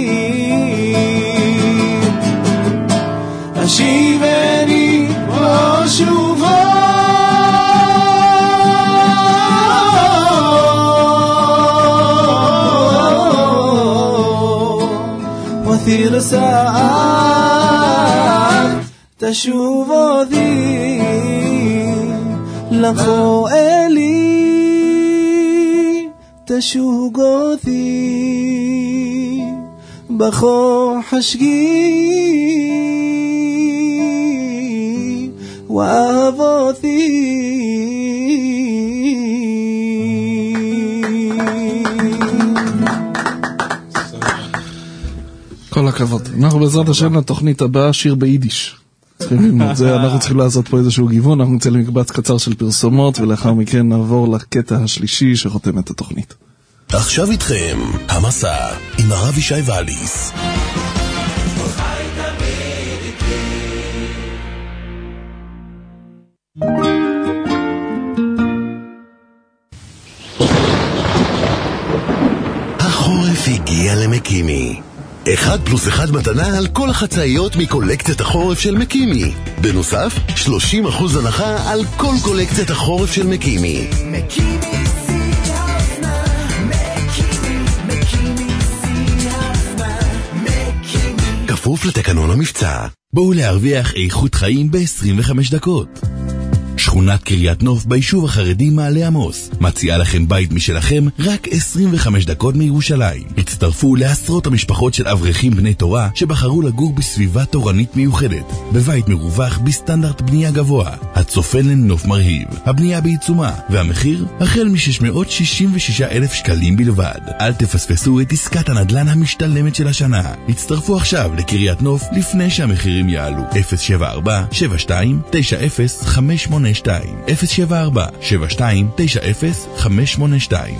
אשיבני ואשובו ודיר סעת תשובותי. לכו אלי תשוגותי, בכו חשגי ואהבותי. כל הכבוד. אנחנו בעזרת השם לתוכנית הבאה שיר ביידיש. צריכים ללמוד זה, אנחנו צריכים לעשות פה איזשהו גיוון, אנחנו נצא למקבץ קצר של פרסומות, ולאחר מכן נעבור לקטע השלישי שחותם את התוכנית. עכשיו איתכם, המסע, עם הרב ישי ואליס. החורף הגיע למקימי. אחד פלוס אחד מתנה על כל החצאיות מקולקציית החורף של מקימי. בנוסף, שלושים אחוז הנחה על כל קולקציית החורף של מקימי. מקימי שיא האופנה, מקימי, מקימי שיא האופנה, מקימי. כפוף לתקנון המבצע. בואו להרוויח איכות חיים ב-עשרים וחמש דקות. שכונת קריית נוף ביישוב החרדי מעלה עמוס מציעה לכם בית משלכם רק עשרים וחמש דקות מירושלים. הצטרפו לעשרות המשפחות של אברכים בני תורה שבחרו לגור בסביבה תורנית מיוחדת, בבית מרווח בסטנדרט בנייה גבוה, הצופן לנוף מרהיב, הבנייה בעיצומה, והמחיר החל מ-שש מאות שישים ושישה אלף שקלים בלבד. אל תפספסו את עסקת הנדל"ן המשתלמת של השנה. הצטרפו עכשיו לקריית נוף לפני שהמחירים יעלו. אפס שבע ארבע שבע שתיים תשע אפס חמש שמונה שתיים אפס שבע ארבע שבע שתיים תשע אפס חמש שמונה שתיים.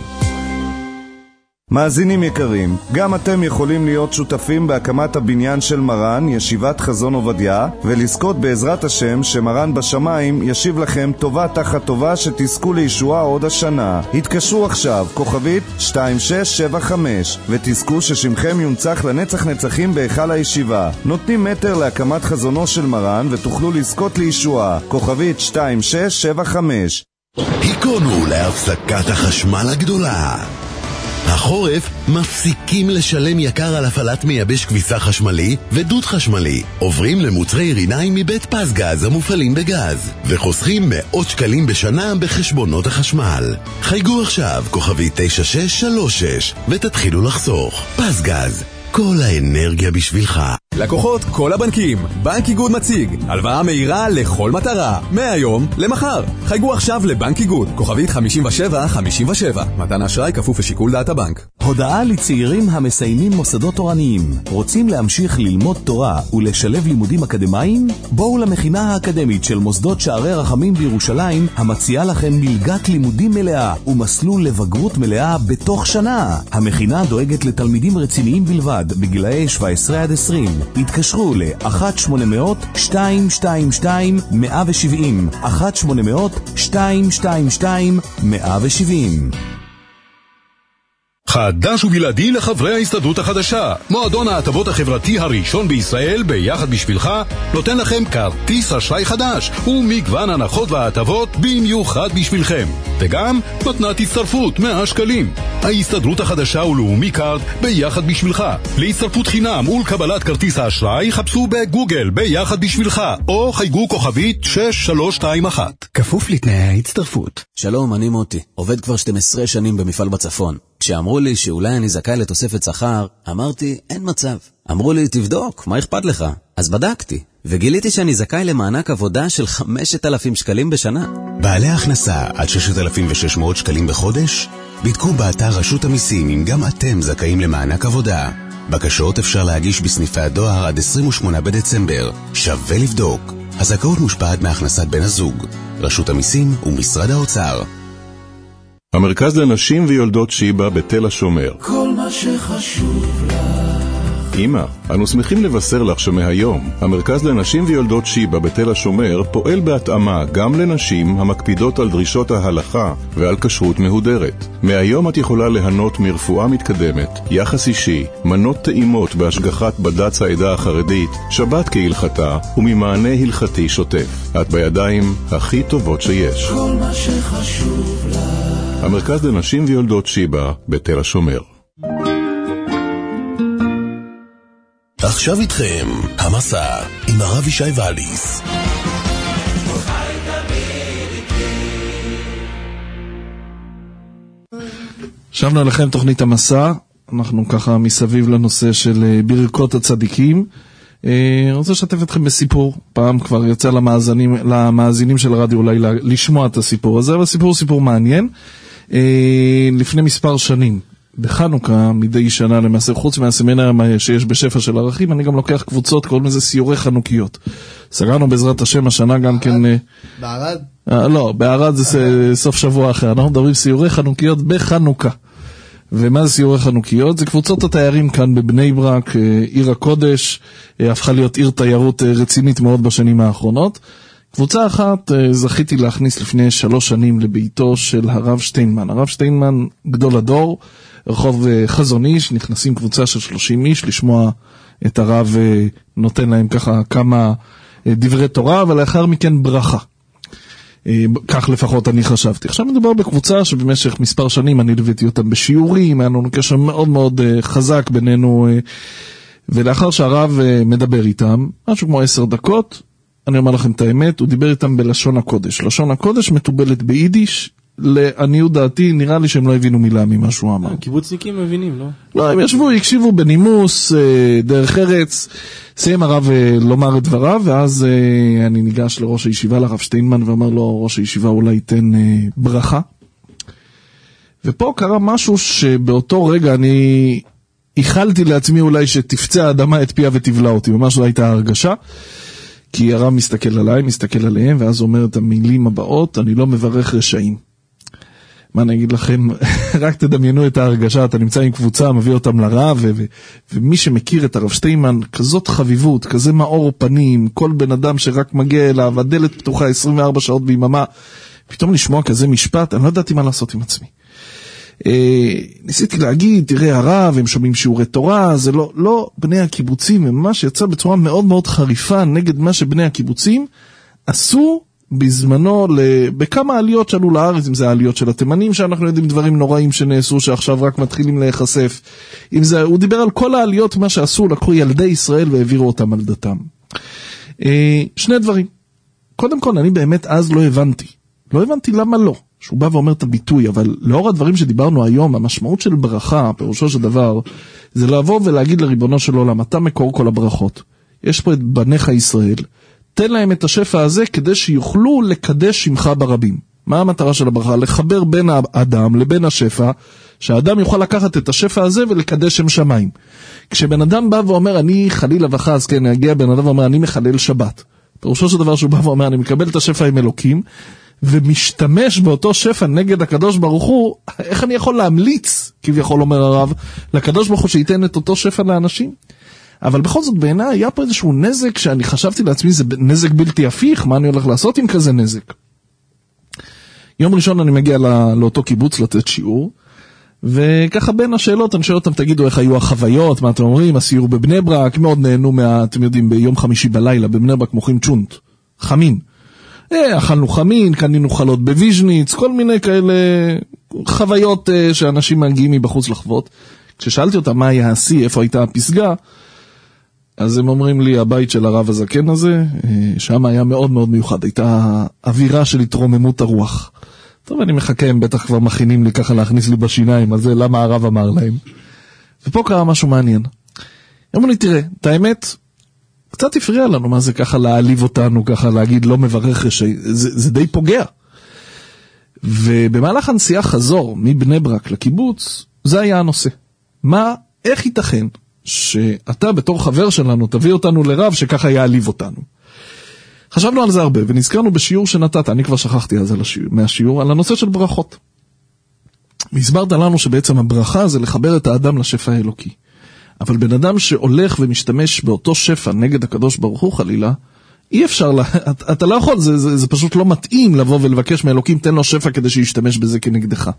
מאזינים יקרים, גם אתם יכולים להיות שותפים בהקמת הבניין של מרן, ישיבת חזון עובדיה, ולזכות בעזרת השם שמרן בשמיים ישיב לכם טובה תחת טובה שתזכו לישועה עוד השנה. התקשרו עכשיו, כוכבית שתיים שש שבע חמש, ותזכו ששמכם יונצח לנצח נצחים בהיכל הישיבה. נותנים מטר להקמת חזונו של מרן ותוכלו לזכות לישועה. כוכבית שתיים שש שבע חמש. היכונו להפסקת החשמל הגדולה. החורף מפסיקים לשלם יקר על הפעלת מייבש כביסה חשמלי ודוד חשמלי. עוברים למוצרי ריניים מבית פסגז המופעלים בגז וחוסכים מאות שקלים בשנה בחשבונות החשמל. חייגו עכשיו כוכבי תשע שש שלוש שש ותתחילו לחסוך. פסגז, כל האנרגיה בשבילך. לקוחות כל הבנקים, בנק איגוד מציג הלוואה מהירה לכל מטרה מהיום למחר. חייגו עכשיו לבנק איגוד כוכבית חמישים ושבע חמישים ושבע. מתן אשראי כפוף לשיקול דעת הבנק. הודעה לצעירים המסיימים מוסדות תורניים. רוצים להמשיך ללמוד תורה ולשלב לימודים אקדמיים? בואו למכינה האקדמית של מוסדות שערי רחמים בירושלים, המציעה לכם מלגת לימודים מלאה ומסלול לבגרות מלאה בתוך שנה. המכינה דואגת לתלמידים רציניים בלבד בגילאי שבע עשרה עד עשרים. התקשרו ל-אחת שמונה מאות שתיים שתיים שתיים מאה ושבעים אחת שמונה מאות שתיים שתיים שתיים מאה ושבעים. חדש ובלעדי לחברי ההסתדרות החדשה. מועדון ההטבות החברתי הראשון בישראל ביחד בשבילך נותן לכם כרטיס אשראי חדש ומגוון הנחות וההטבות במיוחד בשבילכם, וגם מתנת הצטרפות מאה שקלים. ההסתדרות החדשה ולאומי קארד ביחד בשבילך. להצטרפות חינם ולקבלת כרטיס האשראי חפשו בגוגל ביחד בשבילך או חייגו כוכבית שש שלוש שתיים אחת. כפוף לתנאי ההצטרפות. שלום, אני מוטי, עובד כבר שתים עשרה שנים במפעל בצפון. כשאמרו לי שאולי אני זכאי לתוספת שכר, אמרתי, אין מצב. אמרו לי, תבדוק, מה אכפת לך? אז בדקתי, וגיליתי שאני זכאי למענק עבודה של חמשת אלפים שקלים בשנה. בעלי הכנסה עד שישת אלפים ושש מאות שקלים בחודש? בדקו באתר רשות המיסים אם גם אתם זכאים למענק עבודה. בקשות אפשר להגיש בסניפי הדואר עד עשרים ושמונה בדצמבר. שווה לבדוק. הזכאות מושפעת מהכנסת בן הזוג. רשות המיסים ומשרד האוצר. המרכז לנשים ויולדות שיבא בתל השומר. כל מה שחשוב לך. אמא, אנו שמחים לבשר לך שמהיום המרכז לנשים ויולדות שיבא בתל השומר פועל בהתאמה גם לנשים המקפידות על דרישות ההלכה ועל כשרות מהודרת. מהיום את יכולה ליהנות מרפואה מתקדמת, יחס אישי, מנות טעימות בהשגחת בד"ץ העדה החרדית, שבת כהלכתה וממענה הלכתי שוטף. את בידיים הכי טובות שיש. כל מה שחשוב לך. המרכז לנשים ויולדות שיבא בתל השומר. עכשיו איתכם, המסע, עם הרב ישי ואליס. שבנו לכם תוכנית המסע, אנחנו ככה מסביב לנושא של ברכות הצדיקים. אני רוצה לשתף אתכם בסיפור, פעם כבר יצא למאזינים, למאזינים של הרדיו אולי לשמוע את הסיפור הזה, אבל הסיפור הוא סיפור מעניין. לפני מספר שנים, בחנוכה, מדי שנה למעשה, חוץ מהסמינר שיש בשפע של ערכים, אני גם לוקח קבוצות, קוראים לזה סיורי חנוכיות. סגרנו בעזרת השם השנה גם כן... בערד? לא, בערד זה סוף שבוע אחר. אנחנו מדברים סיורי חנוכיות בחנוכה. ומה זה סיורי חנוכיות? זה קבוצות התיירים כאן בבני ברק, עיר הקודש, הפכה להיות עיר תיירות רצינית מאוד בשנים האחרונות. קבוצה אחת זכיתי להכניס לפני שלוש שנים לביתו של הרב שטיינמן. הרב שטיינמן, גדול הדור, רחוב חזון איש, נכנסים קבוצה של שלושים איש לשמוע את הרב, נותן להם ככה כמה דברי תורה, ולאחר מכן ברכה. כך לפחות אני חשבתי. עכשיו מדובר בקבוצה שבמשך מספר שנים אני ליוויתי אותם בשיעורים, היה לנו קשר מאוד מאוד חזק בינינו, ולאחר שהרב מדבר איתם, משהו כמו עשר דקות, אני אומר לכם את האמת, הוא דיבר איתם בלשון הקודש. לשון הקודש מטובלת ביידיש, לעניות דעתי, נראה לי שהם לא הבינו מילה ממה שהוא אמר. קיבוצניקים מבינים, לא? לא, הם ישבו, הקשיבו בנימוס, דרך ארץ, סיים הרב לומר את דבריו, ואז אני ניגש לראש הישיבה, לרב שטיינמן, ואמר לו, ראש הישיבה אולי ייתן ברכה. ופה קרה משהו שבאותו רגע אני איחלתי לעצמי אולי שתפצע האדמה את פיה ותבלע אותי, ממש לא הייתה הרגשה. כי הרב מסתכל עליי, מסתכל עליהם, ואז אומר את המילים הבאות, אני לא מברך רשעים. מה אני אגיד לכם, רק תדמיינו את ההרגשה, אתה נמצא עם קבוצה, מביא אותם לרב, ו- ו- ומי שמכיר את הרב שטיינמן, כזאת חביבות, כזה מאור פנים, כל בן אדם שרק מגיע אליו, הדלת פתוחה עשרים וארבע שעות ביממה, פתאום לשמוע כזה משפט, אני לא ידעתי מה לעשות עם עצמי. ניסיתי להגיד, תראה הרב, הם שומעים שיעורי תורה, זה לא, לא בני הקיבוצים, הם ממש יצא בצורה מאוד מאוד חריפה נגד מה שבני הקיבוצים עשו בזמנו בכמה עליות שעלו לארץ, אם זה העליות של התימנים, שאנחנו יודעים דברים נוראים שנעשו, שעכשיו רק מתחילים להיחשף, אם זה, הוא דיבר על כל העליות, מה שעשו, לקחו ילדי ישראל והעבירו אותם על דתם. שני דברים. קודם כל, אני באמת אז לא הבנתי. לא הבנתי למה לא. שהוא בא ואומר את הביטוי, אבל לאור הדברים שדיברנו היום, המשמעות של ברכה, פירושו של דבר, זה לבוא ולהגיד לריבונו של עולם, אתה מקור כל הברכות. יש פה את בניך ישראל, תן להם את השפע הזה כדי שיוכלו לקדש שמך ברבים. מה המטרה של הברכה? לחבר בין האדם לבין השפע, שהאדם יוכל לקחת את השפע הזה ולקדש שם שמיים. כשבן אדם בא ואומר, אני חלילה וחס, כן, נגיע בן אדם ואומר, אני מחלל שבת. פירושו של דבר שהוא בא ואומר, אני מקבל את השפע עם אלוקים, ומשתמש באותו שפע נגד הקדוש ברוך הוא, איך אני יכול להמליץ, כביכול אומר הרב, לקדוש ברוך הוא שייתן את אותו שפע לאנשים? אבל בכל זאת בעיניי היה פה איזשהו נזק שאני חשבתי לעצמי, זה נזק בלתי הפיך, מה אני הולך לעשות עם כזה נזק? יום ראשון אני מגיע לא, לאותו קיבוץ לתת שיעור, וככה בין השאלות אני שואל אותם, תגידו איך היו החוויות, מה אתם אומרים, הסיור בבני ברק, מאוד נהנו מה, אתם יודעים, ביום חמישי בלילה, בבני ברק מוכרים צ'ונט, חמין. אה, אכלנו חמין, קנינו חלות בוויז'ניץ, כל מיני כאלה חוויות אה, שאנשים מגיעים מבחוץ לחוות. כששאלתי אותם מה היה השיא, איפה הייתה הפסגה, אז הם אומרים לי, הבית של הרב הזקן הזה, אה, שם היה מאוד מאוד מיוחד, הייתה אווירה של התרוממות הרוח. טוב, אני מחכה, הם בטח כבר מכינים לי ככה להכניס לי בשיניים, אז זה למה הרב אמר להם. ופה קרה משהו מעניין. אמרו לי, תראה, את האמת, קצת הפריע לנו מה זה ככה להעליב אותנו, ככה להגיד לא מברך רשעי, זה, זה די פוגע. ובמהלך הנסיעה חזור מבני ברק לקיבוץ, זה היה הנושא. מה, איך ייתכן שאתה בתור חבר שלנו תביא אותנו לרב שככה יעליב אותנו? חשבנו על זה הרבה, ונזכרנו בשיעור שנתת, אני כבר שכחתי אז על השיעור, מהשיעור, על הנושא של ברכות. והסברת לנו שבעצם הברכה זה לחבר את האדם לשפע האלוקי. אבל בן אדם שהולך ומשתמש באותו שפע נגד הקדוש ברוך הוא חלילה, אי אפשר, לה, אתה, אתה לא יכול, זה, זה, זה פשוט לא מתאים לבוא ולבקש מאלוקים, תן לו שפע כדי שישתמש בזה כנגדך.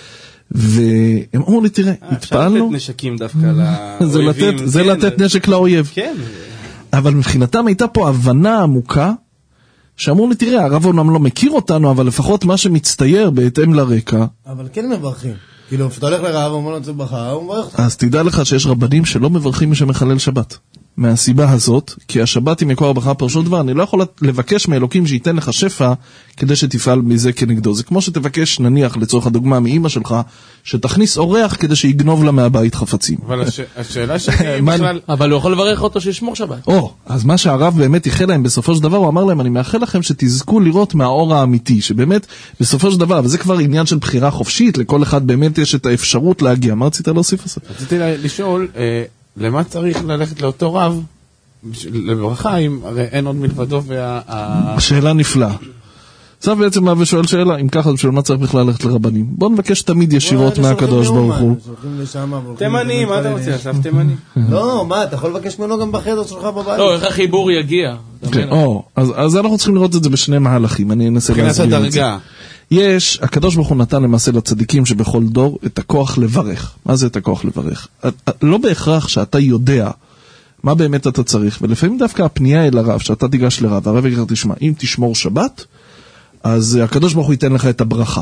והם אמרו לי, תראה, התפעלנו. אפשר לתת נשקים דווקא לאויבים. זה לתת נשק לאויב. כן. אבל מבחינתם הייתה פה הבנה עמוקה, שאמרו לי, תראה, הרב אומנם לא מכיר אותנו, אבל לפחות מה שמצטייר בהתאם לרקע. אבל כן מברכים. כאילו, כשאתה הולך לרב, הוא אומר לו, זה ברכה, הוא מברך אותך. אז תדע לך שיש רבנים שלא מברכים מי שמחלל שבת. מהסיבה הזאת, כי השבת היא מקור הברכה פרשות דבר, אני לא יכול לבקש מאלוקים שייתן לך שפע, כדי שתפעל מזה כנגדו. זה כמו שתבקש, נניח, לצורך הדוגמה מאמא שלך, שתכניס אורח כדי שיגנוב לה מהבית חפצים. אבל השאלה שלי בכלל... אבל הוא יכול לברך אותו שישמור שבת. או, אז מה שהרב באמת ייחל להם בסופו של דבר, הוא אמר להם, אני מאחל לכם שתזכו לראות מהאור האמיתי, שבאמת, בסופו של דבר, וזה כבר עניין של בחירה חופשית, לכל אחד באמת יש את האפשרות להגיע. מה רצית להוסיף על זה? רציתי לשאול, למה צריך ללכת לאותו רב לברכה אם הרי אין עוד מלבדו וה... השאלה נפלאה. עכשיו בעצם מה ושואל שאלה, אם ככה בשביל מה צריך בכלל ללכת לרבנים? בוא נבקש תמיד ישירות מהקדוש ברוך הוא. תימני, מה אתה רוצה? עכשיו תימני. לא, מה, אתה יכול לבקש ממנו גם בחדר שלך בבית? לא, איך החיבור יגיע? כן, או, אז אנחנו צריכים לראות את זה בשני מהלכים, אני אנסה להסביר את זה. יש, הקדוש ברוך הוא נתן למעשה לצדיקים שבכל דור את הכוח לברך. מה זה את הכוח לברך? לא בהכרח שאתה יודע מה באמת אתה צריך, ולפעמים דווקא הפנייה אל הרב, שאתה תיגש לרב, הרב יקרא תשמע, אם תשמור שבת, אז הקדוש ברוך הוא ייתן לך את הברכה.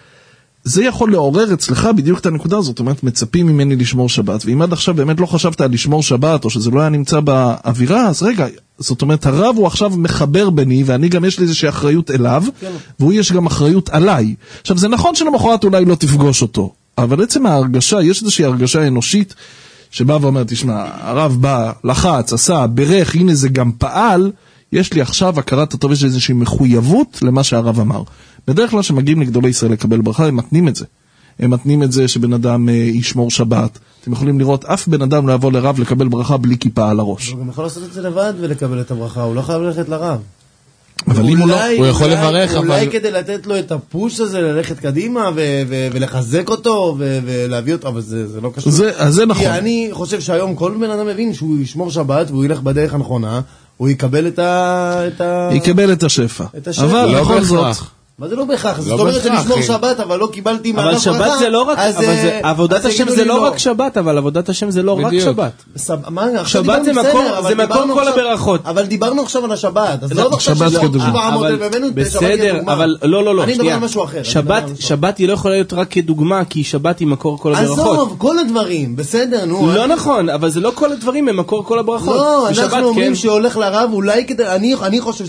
זה יכול לעורר אצלך בדיוק את הנקודה הזאת, זאת אומרת, מצפים ממני לשמור שבת, ואם עד עכשיו באמת לא חשבת על לשמור שבת, או שזה לא היה נמצא באווירה, אז רגע, זאת אומרת, הרב הוא עכשיו מחבר ביני, ואני גם יש לי איזושהי אחריות אליו, כן. והוא יש גם אחריות עליי. עכשיו, זה נכון שלמחרת אולי לא תפגוש אותו, אבל עצם ההרגשה, יש איזושהי הרגשה אנושית, שבא ואומר, תשמע, הרב בא, לחץ, עשה, ברך, הנה זה גם פעל, יש לי עכשיו הכרת הטוב, יש איזושהי מחויבות למה שהרב אמר. בדרך כלל שמגיעים לגדולי ישראל לקבל ברכה, הם מתנים את זה. הם מתנים את זה שבן אדם ישמור שבת. אתם יכולים לראות, אף בן אדם לא יבוא לרב לקבל ברכה בלי כיפה על הראש. הוא גם יכול לעשות את זה לבד ולקבל את הברכה, הוא לא חייב ללכת לרב. אבל אם הוא לא, הוא יכול לברך, אבל... אולי כדי לתת לו את הפוש הזה, ללכת קדימה ולחזק אותו ולהביא אותו, אבל זה לא קשור. זה נכון. כי אני חושב שהיום כל בן אדם מבין שהוא ישמור שבת והוא ילך בדרך הנכונה, הוא יקבל את ה... יקבל את השפע. אבל בכל זאת... מה זה לא בהכרח? זאת אומרת שנשמור שבת, אבל לא קיבלתי מהרב ברכה. אבל שבת זה לא רק, עבודת השם זה לא רק שבת, אבל עבודת השם זה לא רק שבת. שבת זה מקום כל הברכות. אבל דיברנו עכשיו על השבת. שבת כדוגמה. בסדר, אבל לא, לא, לא. אני מדבר על משהו אחר. שבת היא לא יכולה להיות רק כדוגמה, כי שבת היא מקור כל הברכות. עזוב, כל הדברים, בסדר, נו. לא נכון, אבל זה לא כל הדברים הם מקור כל הברכות. לא, אנחנו אומרים שהולך לרב, אולי כדי, אני חושב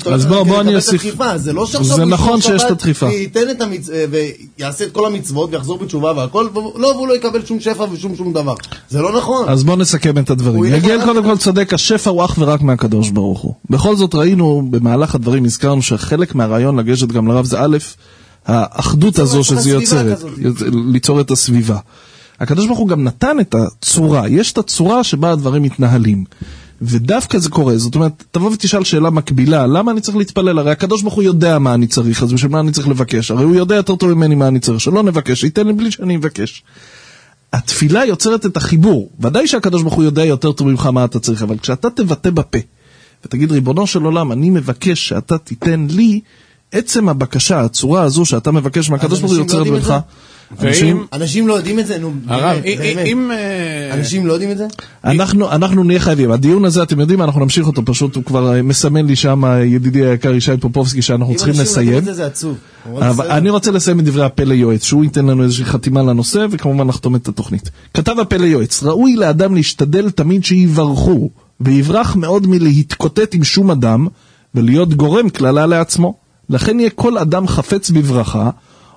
זה נכון שיש את הדחיפה. וייתן את המצ... ויעשה את כל המצוות ויחזור בתשובה והכל, לא, והוא לא יקבל שום שפע ושום שום דבר. זה לא נכון. אז בואו נסכם את הדברים. נגיע קודם כל צודק, השפע הוא אך ורק מהקדוש ברוך הוא. בכל זאת ראינו, במהלך הדברים הזכרנו שחלק מהרעיון לגשת גם לרב זה א', האחדות הזו שזה יוצרת, ליצור את הסביבה. הקדוש ברוך הוא גם נתן את הצורה, יש את הצורה שבה הדברים מתנהלים. ודווקא זה קורה, זאת אומרת, תבוא ותשאל שאלה מקבילה, למה אני צריך להתפלל? הרי הקדוש ברוך הוא יודע מה אני צריך, אז בשביל מה אני צריך לבקש? הרי הוא יודע יותר טוב ממני מה אני צריך, שלא נבקש, ייתן לי בלי שאני מבקש. התפילה יוצרת את החיבור, ודאי שהקדוש ברוך הוא יודע יותר טוב ממך מה אתה צריך, אבל כשאתה תבטא בפה, ותגיד ריבונו של עולם, אני מבקש שאתה תיתן לי, עצם הבקשה, הצורה הזו שאתה מבקש מהקדוש ברוך הוא יוצרת בך, אנשים אנשים לא יודעים את זה, נו, הרב, אם אנשים לא יודעים את זה? אנחנו אנחנו נהיה חייבים. הדיון הזה, אתם יודעים, אנחנו נמשיך אותו, פשוט הוא כבר מסמן לי שם ידידי היקר ישי פופובסקי שאנחנו צריכים לסיים. זה עצוב. אני רוצה לסיים את דברי הפה ליועץ, שהוא ייתן לנו איזושהי חתימה לנושא, וכמובן נחתום את התוכנית. כתב הפה ליועץ, ראוי לאדם להשתדל תמיד שיברכו, ויברח מאוד מלהתקוטט עם שום אדם, ולהיות גורם כללה לעצמו. לכן יהיה כל אדם חפץ בברכה,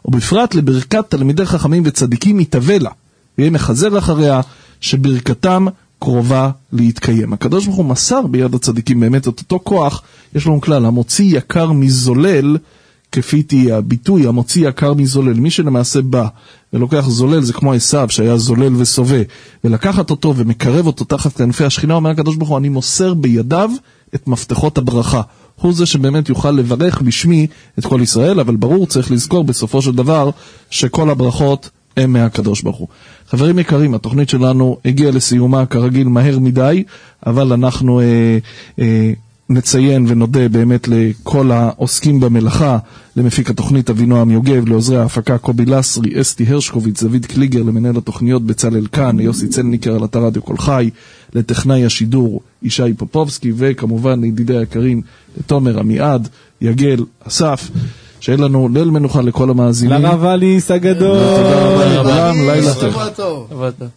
ובפרט לברכת תלמידי חכמים וצדיקים מתהווה לה, ויהיה מחזר אחריה שברכתם קרובה להתקיים. הקדוש ברוך הוא מסר ביד הצדיקים באמת את אותו כוח. יש לנו כלל, המוציא יקר מזולל, כפי תהיה הביטוי, המוציא יקר מזולל. מי שלמעשה בא ולוקח זולל, זה כמו עשיו שהיה זולל וסובה, ולקחת אותו ומקרב אותו תחת כנפי השכינה, אומר הקדוש ברוך הוא, אני מוסר בידיו את מפתחות הברכה. הוא זה שבאמת יוכל לברך בשמי את כל ישראל, אבל ברור צריך לזכור בסופו של דבר שכל הברכות הם מהקדוש ברוך הוא. חברים יקרים, התוכנית שלנו הגיעה לסיומה כרגיל מהר מדי, אבל אנחנו אה, אה, נציין ונודה באמת לכל העוסקים במלאכה, למפיק התוכנית אבינועם יוגב, לעוזרי ההפקה קובי לסרי, אסתי הרשקוביץ, דוד קליגר, למנהל התוכניות בצלאל כאן, יוסי צלניקר על אתר רדיו כל חי, לטכנאי השידור ישי פופובסקי, וכמובן לידידי היקרים לתומר עמיעד, יגל, אסף. שיהיה לנו ליל מנוחה לכל המאזינים. לרב אליס הגדול. תודה רבה לכולם, לילה טוב. שבוע טוב. שבוע טוב.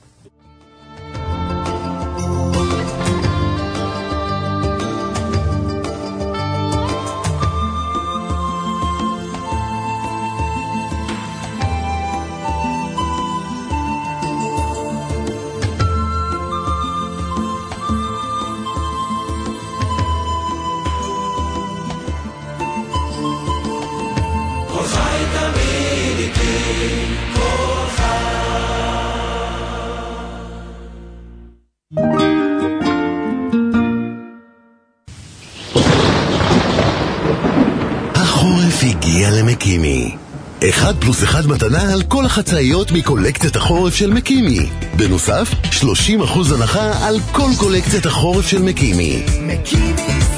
הגיע למקימי. אחד פלוס אחד מתנה על כל החצאיות מקולקציית החורף של מקימי. בנוסף, שלושים אחוז הנחה על כל קולקציית החורף של מקימי. מקימי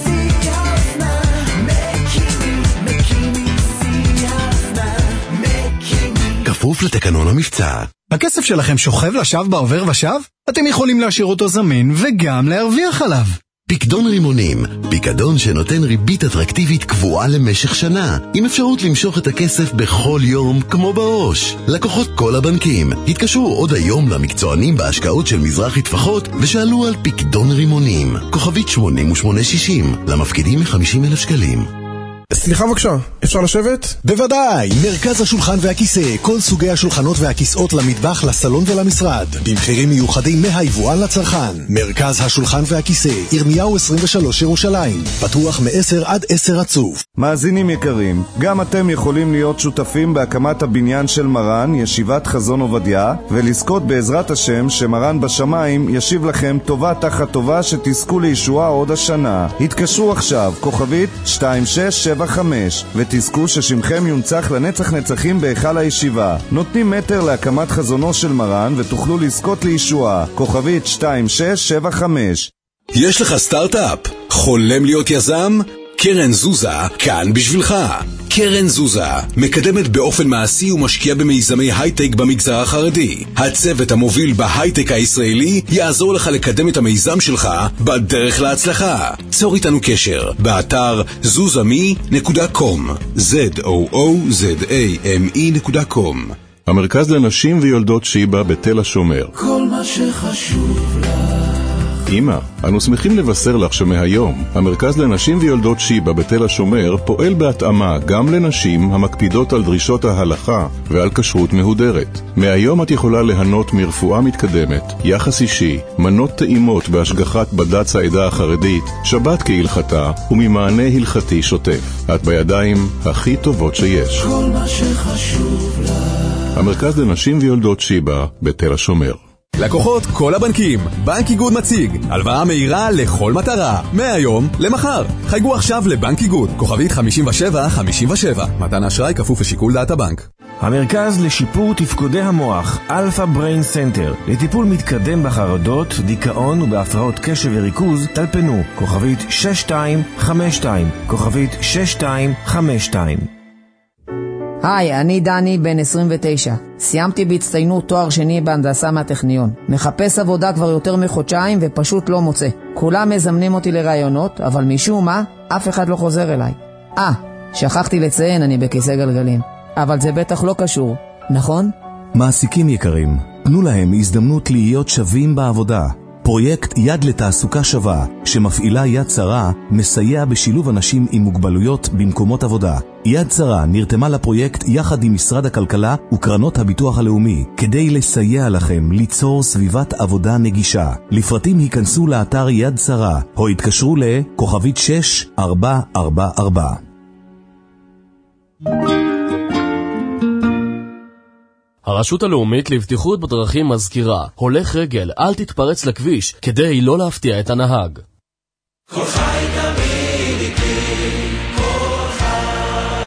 סייפנה, מקימי, מקימי סייפנה, מקימי. כפוף לתקנון המבצע. הכסף שלכם שוכב לשווא בעובר ושב? אתם יכולים להשאיר אותו זמין וגם להרוויח עליו. פיקדון רימונים, פיקדון שנותן ריבית אטרקטיבית קבועה למשך שנה, עם אפשרות למשוך את הכסף בכל יום כמו בעו"ש. לקוחות כל הבנקים התקשרו עוד היום למקצוענים בהשקעות של מזרחי טפחות ושאלו על פיקדון רימונים. כוכבית שמונים ושמונה שישים, למפקידים מ-חמישים אלף שקלים. סליחה בבקשה, אפשר לשבת? בוודאי, מרכז השולחן והכיסא, כל סוגי השולחנות והכיסאות למטבח, לסלון ולמשרד, במחירים מיוחדים מהיבואן לצרכן. מרכז השולחן והכיסא, ירמיהו עשרים ושלוש ירושלים, פתוח מ-עשר עד עשר רצוף. מאזינים יקרים, גם אתם יכולים להיות שותפים בהקמת הבניין של מרן, ישיבת חזון עובדיה, ולזכות בעזרת השם שמרן בשמיים ישיב לכם טובה תחת טובה שתזכו לישועה עוד השנה. התקשרו עכשיו, כוכבית שתיים שש שבע חמש, ותזכו ששמכם יונצח לנצח נצחים בהיכל הישיבה. נותנים מטר להקמת חזונו של מרן ותוכלו לזכות לישועה. כוכבית שתיים שש שבע חמש. יש לך סטארט-אפ? חולם להיות יזם? קרן זוזה כאן בשבילך. קרן זוזה מקדמת באופן מעשי ומשקיע במיזמי הייטק במגזר החרדי. הצוות המוביל בהייטק הישראלי יעזור לך לקדם את המיזם שלך בדרך להצלחה. צור איתנו קשר באתר זוזמי נקודה קום, זד או או זד איי אם אי נקודה קום. המרכז לנשים ויולדות שיבא בתל השומר. כל מה שחשוב לך. אמא, אנו שמחים לבשר לך שמהיום המרכז לנשים ויולדות שיבא בתל השומר פועל בהתאמה גם לנשים המקפידות על דרישות ההלכה ועל כשרות מהודרת. מהיום את יכולה ליהנות מרפואה מתקדמת, יחס אישי, מנות טעימות בהשגחת בד"ץ העדה החרדית, שבת כהלכתה וממענה הלכתי שוטף. את בידיים הכי טובות שיש. כל מה שחשוב לך. המרכז לנשים ויולדות שיבא בתל השומר. לקוחות כל הבנקים, בנק איגוד מציג הלוואה מהירה לכל מטרה, מהיום למחר. חייגו עכשיו לבנק איגוד, כוכבית חמישים ושבע חמישים ושבע. מתן אשראי כפוף לשיקול דעת הבנק. המרכז לשיפור תפקודי המוח, אלפא בריין סנטר, לטיפול מתקדם בחרדות, דיכאון ובהפרעות קשב וריכוז, טלפנו, כוכבית שש שתיים חמש שתיים, כוכבית שש שתיים חמש שתיים. היי, אני דני, בן עשרים ותשע. סיימתי בהצטיינות תואר שני בהנדסה מהטכניון. מחפש עבודה כבר יותר מחודשיים ופשוט לא מוצא. כולם מזמנים אותי לרעיונות, אבל משום מה, אף אחד לא חוזר אליי. אה, שכחתי לציין, אני בכיסא גלגלים. אבל זה בטח לא קשור, נכון? מעסיקים יקרים, תנו להם הזדמנות להיות שווים בעבודה. פרויקט יד לתעסוקה שווה, שמפעילה יד שרה, מסייע בשילוב אנשים עם מוגבלויות במקומות עבודה. יד שרה נרתמה לפרויקט יחד עם משרד הכלכלה וקרנות הביטוח הלאומי, כדי לסייע לכם ליצור סביבת עבודה נגישה. לפרטים היכנסו לאתר יד שרה, או התקשרו לכוכבית שש ארבע ארבע ארבע. הרשות הלאומית לבטיחות בדרכים מזכירה, הולך רגל, אל תתפרץ לכביש, כדי לא להפתיע את הנהג. כל חי